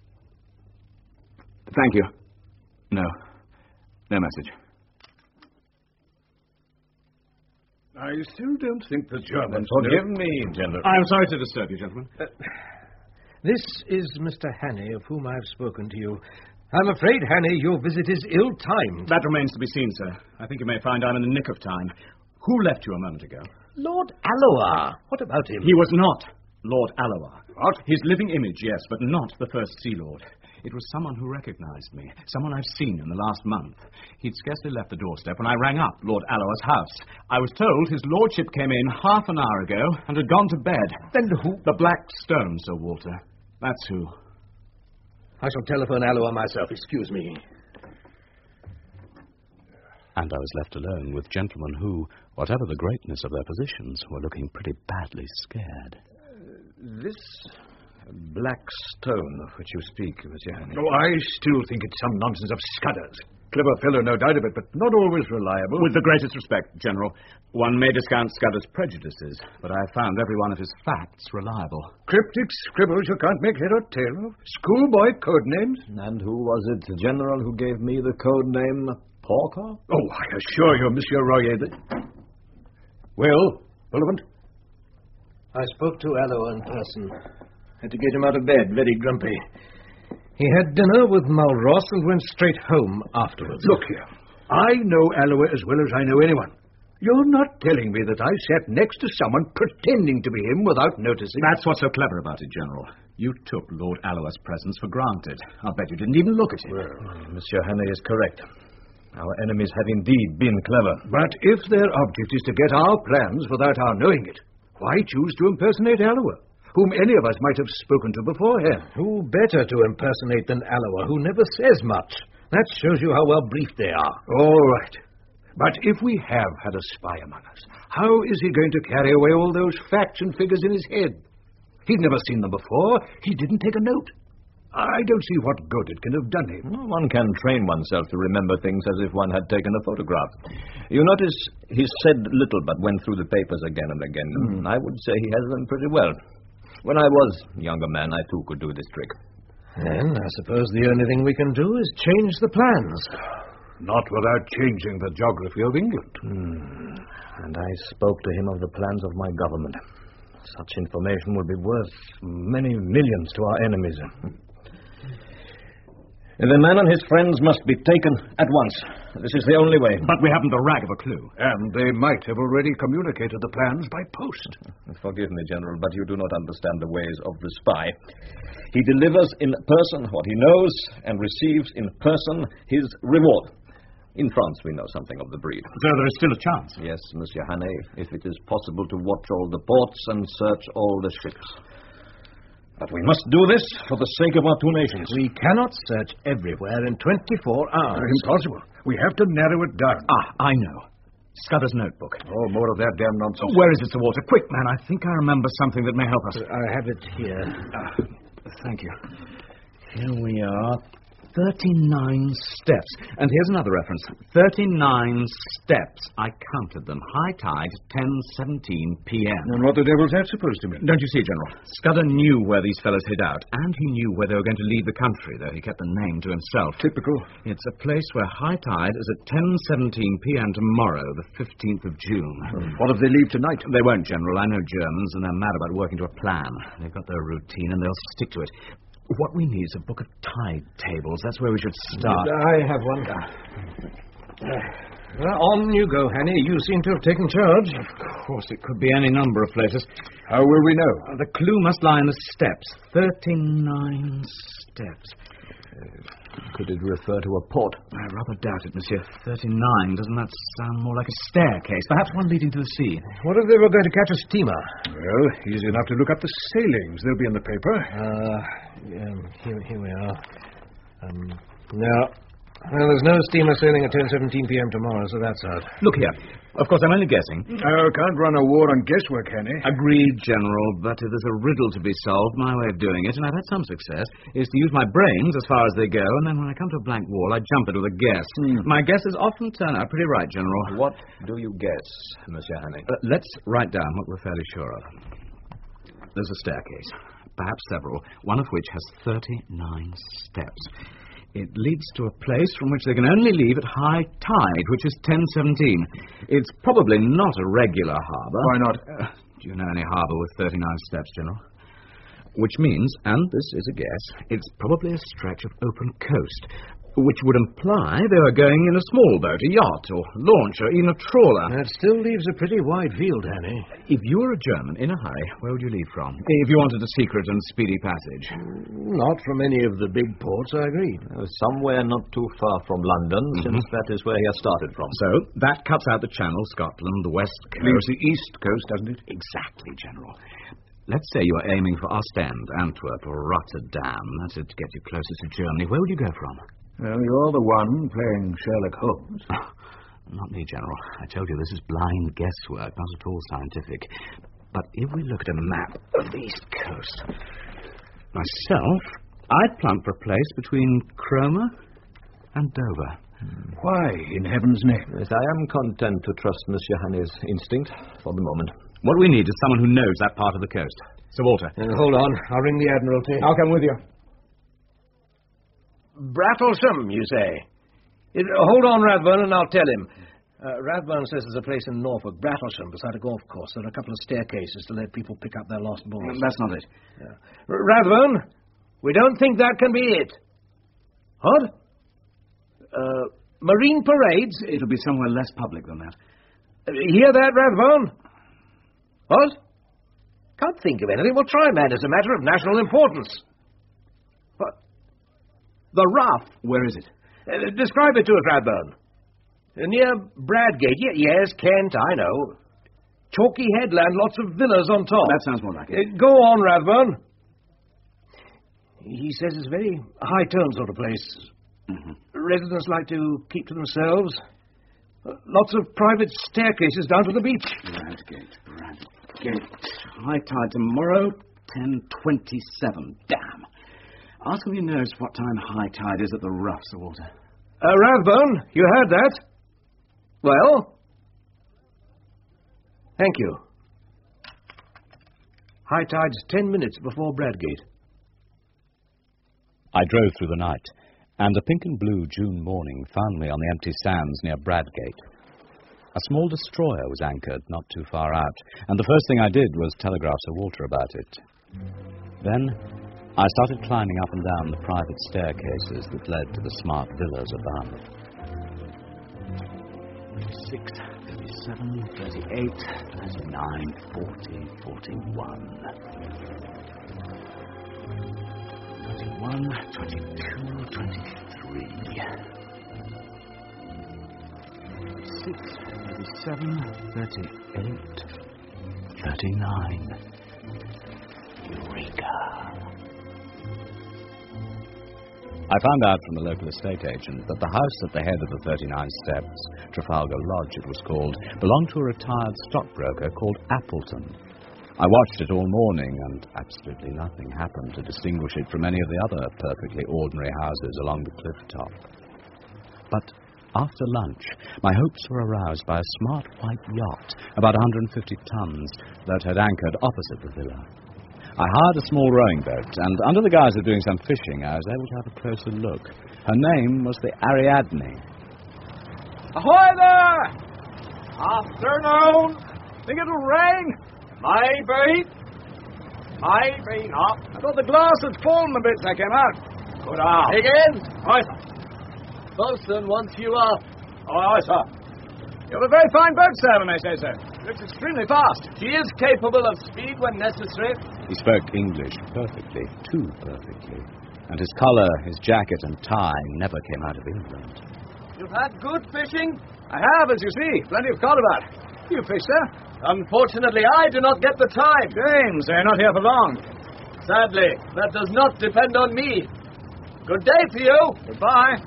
Speaker 6: Thank you. No. No message.
Speaker 2: I still don't think the Germans...
Speaker 6: Forgive me, gentlemen.
Speaker 2: I'm sorry to disturb you, gentlemen.
Speaker 13: Uh, this is Mister Hannay, of whom I've spoken to you. I'm afraid, Hannay, your visit is ill-timed.
Speaker 6: That remains to be seen, sir. I think you may find I'm in the nick of time. Who left you a moment ago?
Speaker 13: Lord Alloa. What about him?
Speaker 6: He was not Lord Alloa. What? His living image, yes, but not the First Sea Lord. It was someone who recognized me, someone I've seen in the last month. He'd scarcely left the doorstep when I rang up Lord Alloa's house. I was told his lordship came in half an hour ago and had gone to bed.
Speaker 13: Then who?
Speaker 6: The Black Stone, Sir Walter. That's who.
Speaker 13: I shall telephone Alloa myself, excuse me.
Speaker 3: And I was left alone with gentlemen who, whatever the greatness of their positions, were looking pretty badly scared.
Speaker 4: Uh, this Black Stone of which you speak, Monsieur Hannay.
Speaker 14: Oh, I still think it's some nonsense of Scudder's. Clever fellow, no doubt of it, but not always reliable.
Speaker 6: With the greatest respect, General, one may discount Scudder's prejudices, but I found every one of his facts reliable.
Speaker 14: Cryptic scribbles you can't make head or tail of. Schoolboy code names.
Speaker 15: And who was it, General, who gave me the code name Porker?
Speaker 14: Oh, I assure you, Monsieur Royer, that... Well, Bullivant?
Speaker 13: I spoke to Alloa in person. Had to get him out of bed, very grumpy. He had dinner with Mulross and went straight home afterwards.
Speaker 14: Look here. I know Alloa as well as I know anyone. You're not telling me that I sat next to someone pretending to be him without noticing.
Speaker 6: That's what's so clever about it, General. You took Lord Alloa's presence for granted. I'll bet you didn't even look at him.
Speaker 15: Well, Monsieur Hannay is correct. Our enemies have indeed been clever.
Speaker 14: But if their object is to get our plans without our knowing it, why choose to impersonate Alloa, whom any of us might have spoken to beforehand?
Speaker 13: Who better to impersonate than Alloa, who never says much? That shows you how well briefed they are.
Speaker 14: All right. But if we have had a spy among us, how is he going to carry away all those facts and figures in his head? He'd never seen them before. He didn't take a note. I don't see what good it can have done him.
Speaker 15: Well, one can train oneself to remember things as if one had taken a photograph. You notice he said little but went through the papers again and again. Mm. I would say he has them pretty well. When I was a younger man, I too could do this trick.
Speaker 13: Then I suppose the only thing we can do is change the plans.
Speaker 14: Not without changing the geography of England.
Speaker 15: Hmm. And I spoke to him of the plans of my government. Such information would be worth many millions to our enemies. The man and his friends must be taken at once. This is the only way.
Speaker 6: But we haven't a rag of a clue.
Speaker 14: And they might have already communicated the plans by post.
Speaker 15: Forgive me, General, but you do not understand the ways of the spy. He delivers in person what he knows and receives in person his reward. In France, we know something of the breed.
Speaker 6: So there is still a chance?
Speaker 15: Yes, Monsieur Hannay, if it is possible to watch all the ports and search all the ships. But we must do this for the sake of our two nations.
Speaker 13: We cannot search everywhere in twenty-four hours.
Speaker 14: Impossible. We have to narrow it down.
Speaker 6: Ah, I know. Scudder's notebook.
Speaker 14: Oh, more of that damn nonsense.
Speaker 6: Oh, where is it, Sir Walter? Quick, man. I think I remember something that may help us.
Speaker 13: I have it here.
Speaker 6: Ah, thank you.
Speaker 3: Here we are.
Speaker 6: thirty-nine steps. And here's another reference. thirty-nine steps. I counted them. High tide, ten seventeen p.m.
Speaker 14: And what the devil's that supposed to mean?
Speaker 6: Don't you see, General? Scudder knew where these fellows hid out, and he knew where they were going to leave the country, though he kept the name to himself.
Speaker 14: Typical.
Speaker 6: It's a place where high tide is at ten seventeen p.m. tomorrow, the fifteenth of June.
Speaker 14: Hmm. What if they leave tonight?
Speaker 6: They won't, General. I know Germans, and they're mad about working to a plan. They've got their routine, and they'll stick to it. What we need is a book of tide tables. That's where we should start.
Speaker 13: I have one. Uh, well, on you go, Hannay. You seem to have taken charge.
Speaker 6: Of course, it could be any number of places.
Speaker 14: How will we know?
Speaker 6: Uh, the clue must lie in the steps. Thirty-nine steps.
Speaker 15: Uh, could it refer to a port?
Speaker 6: I rather doubt it, monsieur. Thirty-nine. Doesn't that sound more like a staircase? Perhaps one leading to the sea.
Speaker 13: What if they were going to catch a steamer?
Speaker 14: Well, easy enough to look up the sailings. They'll be in the paper.
Speaker 13: Uh, um, here, here we are. Um, no. Well, there's no steamer sailing at ten seventeen p.m. tomorrow, so that's out.
Speaker 6: Look here. Of course, I'm only guessing.
Speaker 14: Oh, can't run a war on guesswork, Hannay.
Speaker 6: Agreed, General, but if there's a riddle to be solved, my way of doing it, and I've had some success, is to use my brains as far as they go, and then when I come to a blank wall, I jump it with a guess. Hmm. My guesses often turn out pretty right, General.
Speaker 15: What do you guess, Monsieur Hannay?
Speaker 6: Uh, let's write down what we're fairly sure of. There's a staircase, perhaps several, one of which has thirty-nine steps. It leads to a place from which they can only leave at high tide, which is ten seventeen. It's probably not a regular harbour.
Speaker 14: Why not?
Speaker 6: Uh, do you know any harbour with thirty-nine steps, General? Which means, and this is a guess, it's probably a stretch of open coast. Which would imply they were going in a small boat, a yacht, or launch, or even a trawler.
Speaker 13: That still leaves a pretty wide field, Annie.
Speaker 6: If you were a German in a hurry, where would you leave from? If you wanted a secret and speedy passage?
Speaker 13: Not from any of the big ports, I agree.
Speaker 15: Uh, somewhere not too far from London, mm-hmm. since that is where he has started from.
Speaker 6: So, that cuts out the Channel, Scotland, the West Coast.
Speaker 14: Leaves the East Coast, doesn't it?
Speaker 6: Exactly, General. Let's say you were aiming for Ostend, Antwerp, or Rotterdam. That'd get you closer to Germany. Where would you go from?
Speaker 14: Well, you're the one playing Sherlock Holmes.
Speaker 6: Oh, not me, General. I told you this is blind guesswork, not at all scientific. But if we look at a map of the East Coast, myself, I'd plump for a place between Cromer and Dover.
Speaker 14: Why, in heaven's name?
Speaker 15: Yes, I am content to trust Monsieur Hanny's instinct for the moment.
Speaker 6: What we need is someone who knows that part of the coast. Sir Walter.
Speaker 13: Uh, hold on. I'll ring the Admiralty.
Speaker 14: I'll come with you.
Speaker 13: Brattlesham, you say? It, uh, hold on, Rathbone, and I'll tell him. Uh, Rathbone says there's a place in Norfolk, Brattlesham, beside a golf course. There are a couple of staircases to let people pick up their lost balls.
Speaker 6: Mm, that's not it.
Speaker 13: Yeah. R- Rathbone, we don't think that can be it. What? Uh, marine parades?
Speaker 6: It'll be somewhere less public than that.
Speaker 13: Uh, hear that, Rathbone? What? Can't think of anything. Well, try, man. It's a matter of national importance. What? The Ruff.
Speaker 6: Where is it?
Speaker 13: Uh, describe it to us, Rathbone. Uh, near Bradgate. Y- yes, Kent, I know. Chalky headland, lots of villas on top.
Speaker 6: That sounds more like it.
Speaker 13: Uh, go on, Rathbone. He says it's a very high-tone sort of place. Mm-hmm. Residents like to keep to themselves. Uh, lots of private staircases down to the beach.
Speaker 6: Bradgate, Bradgate. High tide tomorrow, ten twenty-seven. Damn. Ask him if he knows what time high tide is at the Ruff, Sir Walter.
Speaker 13: Uh, Rathbone, you heard that? Well? Thank you. High tide's ten minutes before Bradgate.
Speaker 3: I drove through the night, and a pink and blue June morning found me on the empty sands near Bradgate. A small destroyer was anchored not too far out, and the first thing I did was telegraph Sir Walter about it. Then I started climbing up and down the private staircases that led to the smart villas above.
Speaker 6: thirty-six, thirty-seven, thirty-eight, thirty-nine, forty, forty-one. twenty-one, twenty-two, twenty-three. thirty-six, thirty-seven, thirty-eight, thirty-nine. Eureka!
Speaker 3: I found out from the local estate agent that the house at the head of the thirty-nine Steps, Trafalgar Lodge it was called, belonged to a retired stockbroker called Appleton. I watched it all morning, and absolutely nothing happened to distinguish it from any of the other perfectly ordinary houses along the cliff top. But after lunch, my hopes were aroused by a smart white yacht, about one hundred fifty tons, that had anchored opposite the villa. I hired a small rowing boat, and under the guise of doing some fishing, I was able to have a closer look. Her name was the Ariadne.
Speaker 16: Ahoy there! Afternoon! Think it'll rain? Maybe. Maybe not. I thought the glass had fallen a bit as I came out. Good on.
Speaker 8: Higgins!
Speaker 16: Aye, sir.
Speaker 8: Bosun wants you up.
Speaker 16: Aye, sir. You have a very fine boat, sir, when I say so. Looks extremely fast.
Speaker 8: She is capable of speed when necessary.
Speaker 3: He spoke English perfectly, too perfectly. And his collar, his jacket and tie never came out of England.
Speaker 8: You've had good fishing?
Speaker 16: I have, as you see. Plenty of cod about. You fish, sir?
Speaker 8: Unfortunately, I do not get the time.
Speaker 16: James, they're not here for long.
Speaker 8: Sadly, that does not depend on me. Good day to you.
Speaker 16: Goodbye.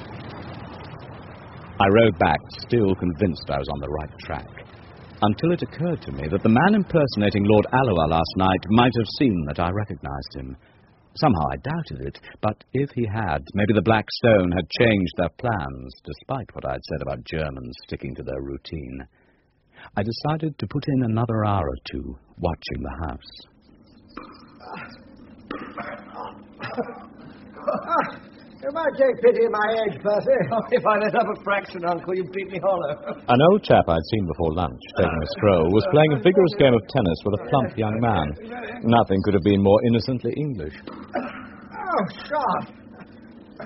Speaker 3: I rode back, still convinced I was on the right track, until it occurred to me that the man impersonating Lord Alloa last night might have seen that I recognized him. Somehow I doubted it, but if he had, maybe the Black Stone had changed their plans, despite what I'd said about Germans sticking to their routine. I decided to put in another hour or two watching the house.
Speaker 10: You might take pity of my age, Percy.
Speaker 8: Oh, if I let up a fraction, Uncle, you'd beat me hollow.
Speaker 3: An old chap I'd seen before lunch, taking a stroll, was playing a vigorous game of tennis with a plump young man. Nothing could have been more innocently English.
Speaker 10: Oh, Sharp.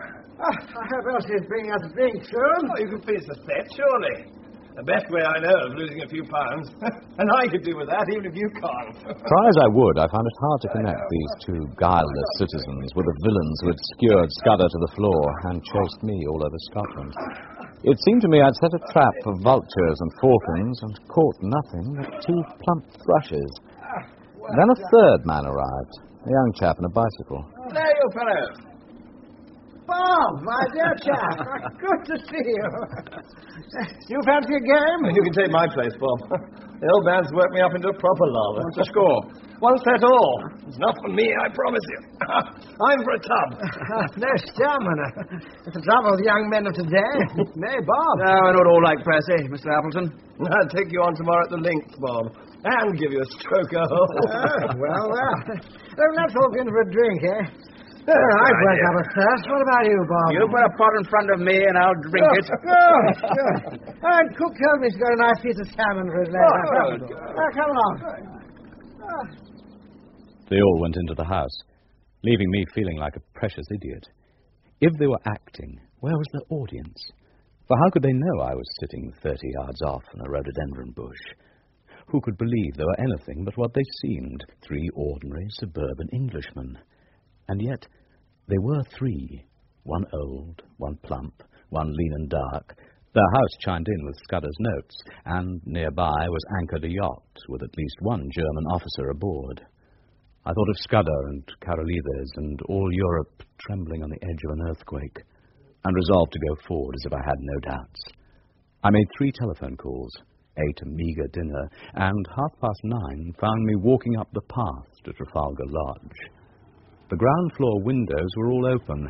Speaker 10: Ah, I hope Elsie's bringing us a drink soon.
Speaker 2: Oh, you can finish the set, surely. The best way I know of losing a few pounds. And I could do with that, even if you can't.
Speaker 3: Try as I would, I found it hard to connect these two guileless citizens with the villains who had skewered Scudder to the floor and chased me all over Scotland. It seemed to me I'd set a trap for vultures and falcons and caught nothing but two plump thrushes. Then a third man arrived, a young chap on a bicycle.
Speaker 9: There, you fellow.
Speaker 10: Bob, my dear chap, good to see you. You fancy a game?
Speaker 2: You can take my place, Bob. The old man's worked me up into a proper lava. What's the score? One set all. It's not for me, I promise you. I'm for a tub.
Speaker 10: No stamina. It's the trouble with young men of today. Nay, Bob.
Speaker 9: No, I don't all like Percy, Mister Appleton.
Speaker 2: I'll take you on tomorrow at the links, Bob. And give you a stroke of hole.
Speaker 10: Oh, well, well. Oh, let's all get for a drink, eh? Oh, I've worked up a thirst. What about you, Bob?
Speaker 9: You put a pot in front of me and I'll drink
Speaker 10: oh,
Speaker 9: it.
Speaker 10: Oh, sure. And Cook told me he's got a nice piece of salmon for his lad. Oh, oh, come along. Oh.
Speaker 3: They all went into the house, leaving me feeling like a precious idiot. If they were acting, where was their audience? For how could they know I was sitting thirty yards off in a rhododendron bush? Who could believe they were anything but what they seemed, three ordinary suburban Englishmen? And yet, they were three, one old, one plump, one lean and dark. Their house chimed in with Scudder's notes, and nearby was anchored a yacht with at least one German officer aboard. I thought of Scudder and Carolides and all Europe trembling on the edge of an earthquake, and resolved to go forward as if I had no doubts. I made three telephone calls, ate a meagre dinner, and half past nine found me walking up the path to Trafalgar Lodge. The ground floor windows were all open.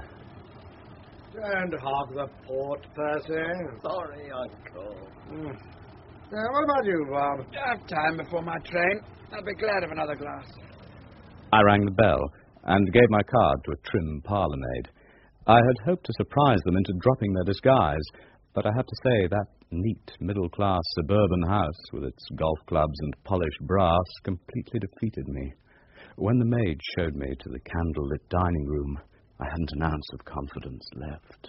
Speaker 10: Don't hog the port, Percy.
Speaker 2: Sorry, Uncle.
Speaker 10: Mm. Uh, what about you, Bob?
Speaker 9: I have time before my train. I'll be glad of another glass.
Speaker 3: I rang the bell and gave my card to a trim parlourmaid. I had hoped to surprise them into dropping their disguise, but I have to say that neat, middle-class suburban house with its golf clubs and polished brass completely defeated me. When the maid showed me to the candle-lit dining room, I hadn't an ounce of confidence left.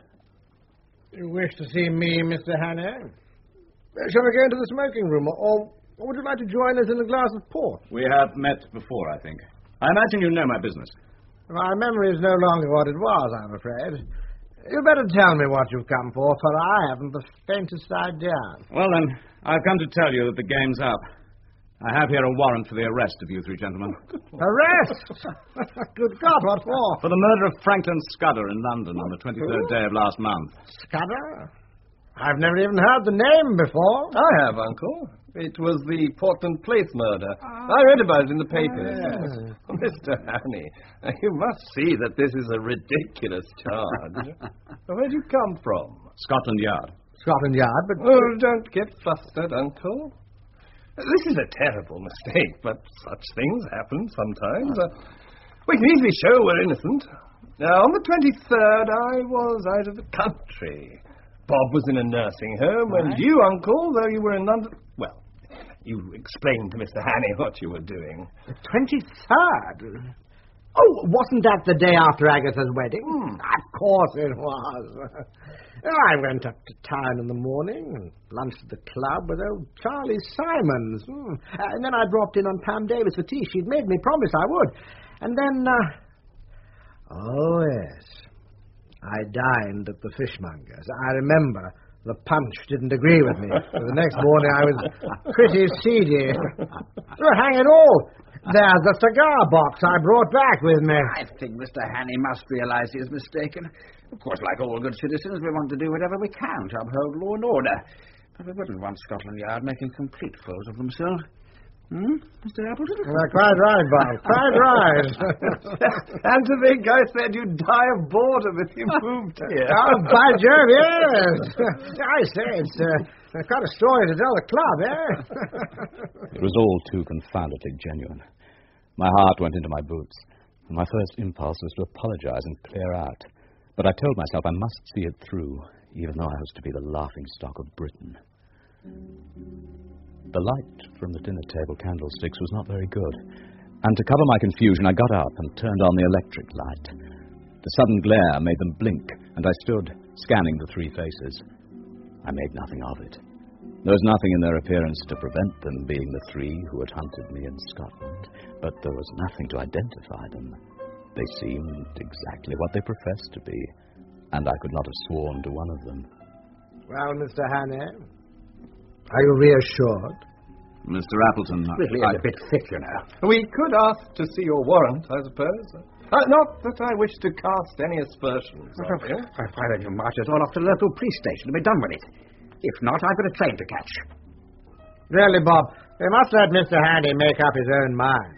Speaker 10: You wish to see me, Mister Hannay? Shall we go into the smoking room, or, or would you like to join us in a glass of port?
Speaker 6: We have met before, I think. I imagine you know my business.
Speaker 10: My memory is no longer what it was, I'm afraid. You'd better tell me what you've come for, for I haven't the faintest idea.
Speaker 6: Well, then, I've come to tell you that the game's up. I have here a warrant for the arrest of you three gentlemen.
Speaker 10: Arrest? Good God, what for?
Speaker 6: For the murder of Franklin Scudder in London on the twenty-third day of last month.
Speaker 10: Scudder? I've never even heard the name before.
Speaker 2: I have, Uncle. It was the Portland Place murder. I read about it in the papers. Yes. Mister Hannay, you must see that this is a ridiculous charge. Where do you come from?
Speaker 6: Scotland Yard.
Speaker 10: Scotland Yard, but...
Speaker 2: Oh, don't get flustered, Uncle. This is a terrible mistake, but such things happen sometimes. Uh, we can easily show we're innocent. Now, on the twenty-third, I was out of the country. Bob was in a nursing home, right. And you, Uncle, though you were in London... Well, you explained to Mister Hannay what you were doing.
Speaker 10: The twenty-third? Oh, wasn't that the day after Agatha's wedding?
Speaker 2: Hmm.
Speaker 10: Of course it was. I went up to town in the morning and lunched at the club with old Charlie Simons. Hmm. Uh, and then I dropped in on Pam Davis for tea. She'd made me promise I would. And then, uh... oh, yes. I dined at the fishmonger's. I remember the punch didn't agree with me. So the next morning I was pretty seedy. Oh, hang it all. There's the cigar box I brought back with me.
Speaker 9: I think Mister Hannay must realize he is mistaken. Of course, like all good citizens, we want to do whatever we can to uphold law and order. But we wouldn't want Scotland Yard making complete fools of themselves. Hmm, Mister Appleton?
Speaker 10: Well, quite right, Bob. Quite right.
Speaker 2: And to think I said you'd die of boredom if you moved here.
Speaker 10: Oh, by Jove, yes. I say, it's uh, quite a story to tell the club, eh?
Speaker 3: It was all too confoundedly genuine. My heart went into my boots, and my first impulse was to apologize and clear out. But I told myself I must see it through, even though I was to be the laughingstock of Britain. The light from the dinner table candlesticks was not very good, and to cover my confusion I got up and turned on the electric light. The sudden glare made them blink, and I stood scanning the three faces. I made nothing of it. There was nothing in their appearance to prevent them being the three who had hunted me in Scotland, but there was nothing to identify them. They seemed exactly what they professed to be, and I could not have sworn to one of them.
Speaker 10: Well, Mister Hannay, are you reassured?
Speaker 6: Mister Appleton,
Speaker 12: Really,
Speaker 6: I...
Speaker 12: it's a bit thick, you know.
Speaker 15: We could ask to see your warrant, I suppose. Uh, not that I wish to cast any aspersions on you.
Speaker 12: Why don't you march us all off to the local police station and be done with it? If not, I've got a train to catch.
Speaker 10: Really, Bob, we must let Mister Hannay make up his own mind.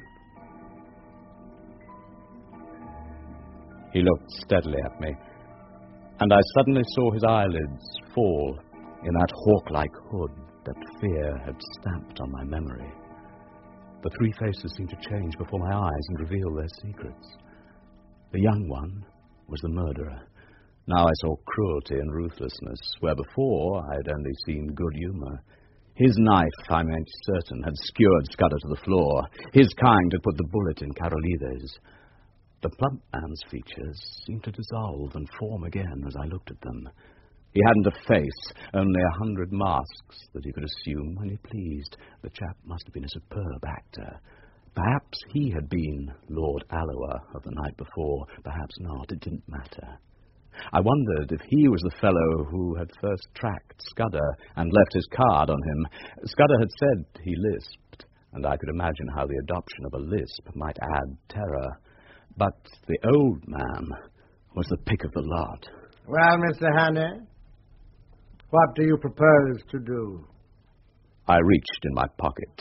Speaker 3: He looked steadily at me, and I suddenly saw his eyelids fall in that hawk-like hood that fear had stamped on my memory. The three faces seemed to change before my eyes and reveal their secrets. The young one was the murderer. Now I saw cruelty and ruthlessness, where before I had only seen good humour. His knife, I made certain, had skewered Scudder to the floor. His kind had put the bullet in Carolides. The plump man's features seemed to dissolve and form again as I looked at them. He hadn't a face, only a hundred masks that he could assume when he pleased. The chap must have been a superb actor. Perhaps he had been Lord Alloa of the night before, perhaps not. It didn't matter. I wondered if he was the fellow who had first tracked Scudder and left his card on him. Scudder had said he lisped, and I could imagine how the adoption of a lisp might add terror. But the old man was the pick of the lot.
Speaker 10: Well, Mister Hannay, what do you propose to do?
Speaker 3: I reached in my pocket.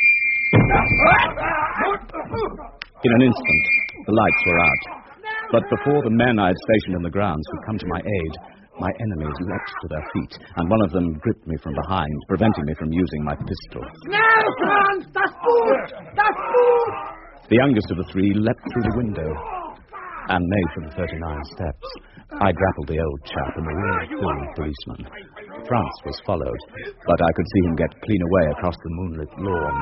Speaker 3: In an instant, the lights were out. But before the men I had stationed in the grounds could come to my aid, my enemies leapt to their feet, and one of them gripped me from behind, preventing me from using my pistol.
Speaker 9: Schnell, Franz! Das Boot! Das Boot!
Speaker 3: The youngest of the three leapt through the window and made for the thirty-nine steps. I grappled the old chap and the real policeman. Franz was followed, but I could see him get clean away across the moonlit lawn.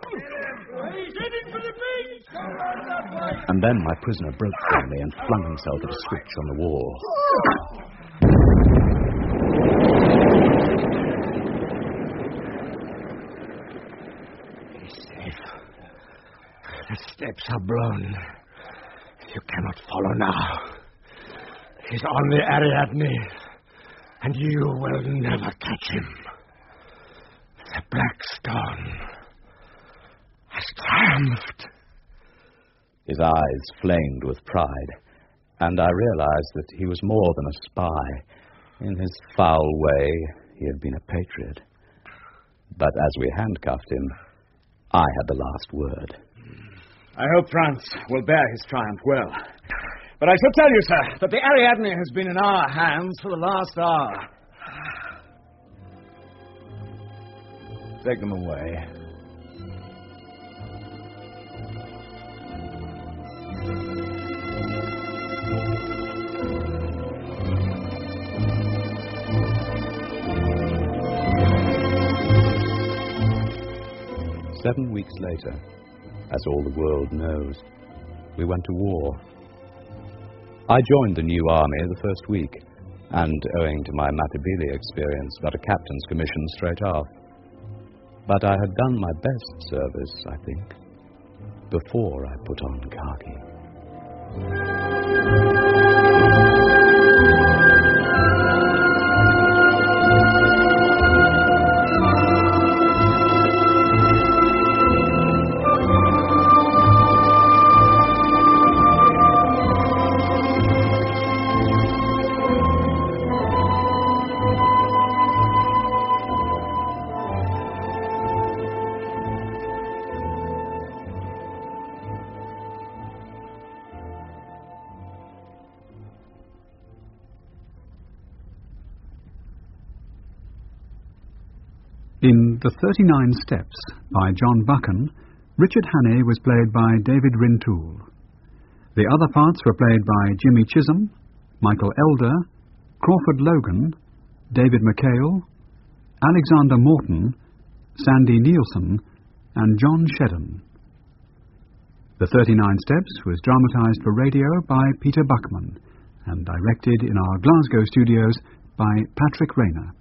Speaker 3: And then my prisoner broke from me and flung himself at a switch on the wall.
Speaker 2: He's safe. The steps are blown. You cannot follow now. He's on the Ariadne, and you will never catch him. The Black Stone has triumphed.
Speaker 3: His eyes flamed with pride, and I realized that he was more than a spy. In his foul way, he had been a patriot. But as we handcuffed him, I had the last word.
Speaker 5: I hope Franz will bear his triumph well. But I shall tell you, sir, that the Ariadne has been in our hands for the last hour.
Speaker 3: Take them away. Seven weeks later, as all the world knows, we went to war. I joined the new army the first week, and owing to my Matabele experience, got a captain's commission straight off. But I had done my best service, I think, before I put on khaki.
Speaker 1: In The thirty-nine Steps by John Buchan, Richard Hannay was played by David Rintoul. The other parts were played by Jimmy Chisholm, Michael Elder, Crawford Logan, David McHale, Alexander Morton, Sandy Nielsen, and John Shedden. The thirty-nine Steps was dramatised for radio by Peter Buckman and directed in our Glasgow studios by Patrick Rayner.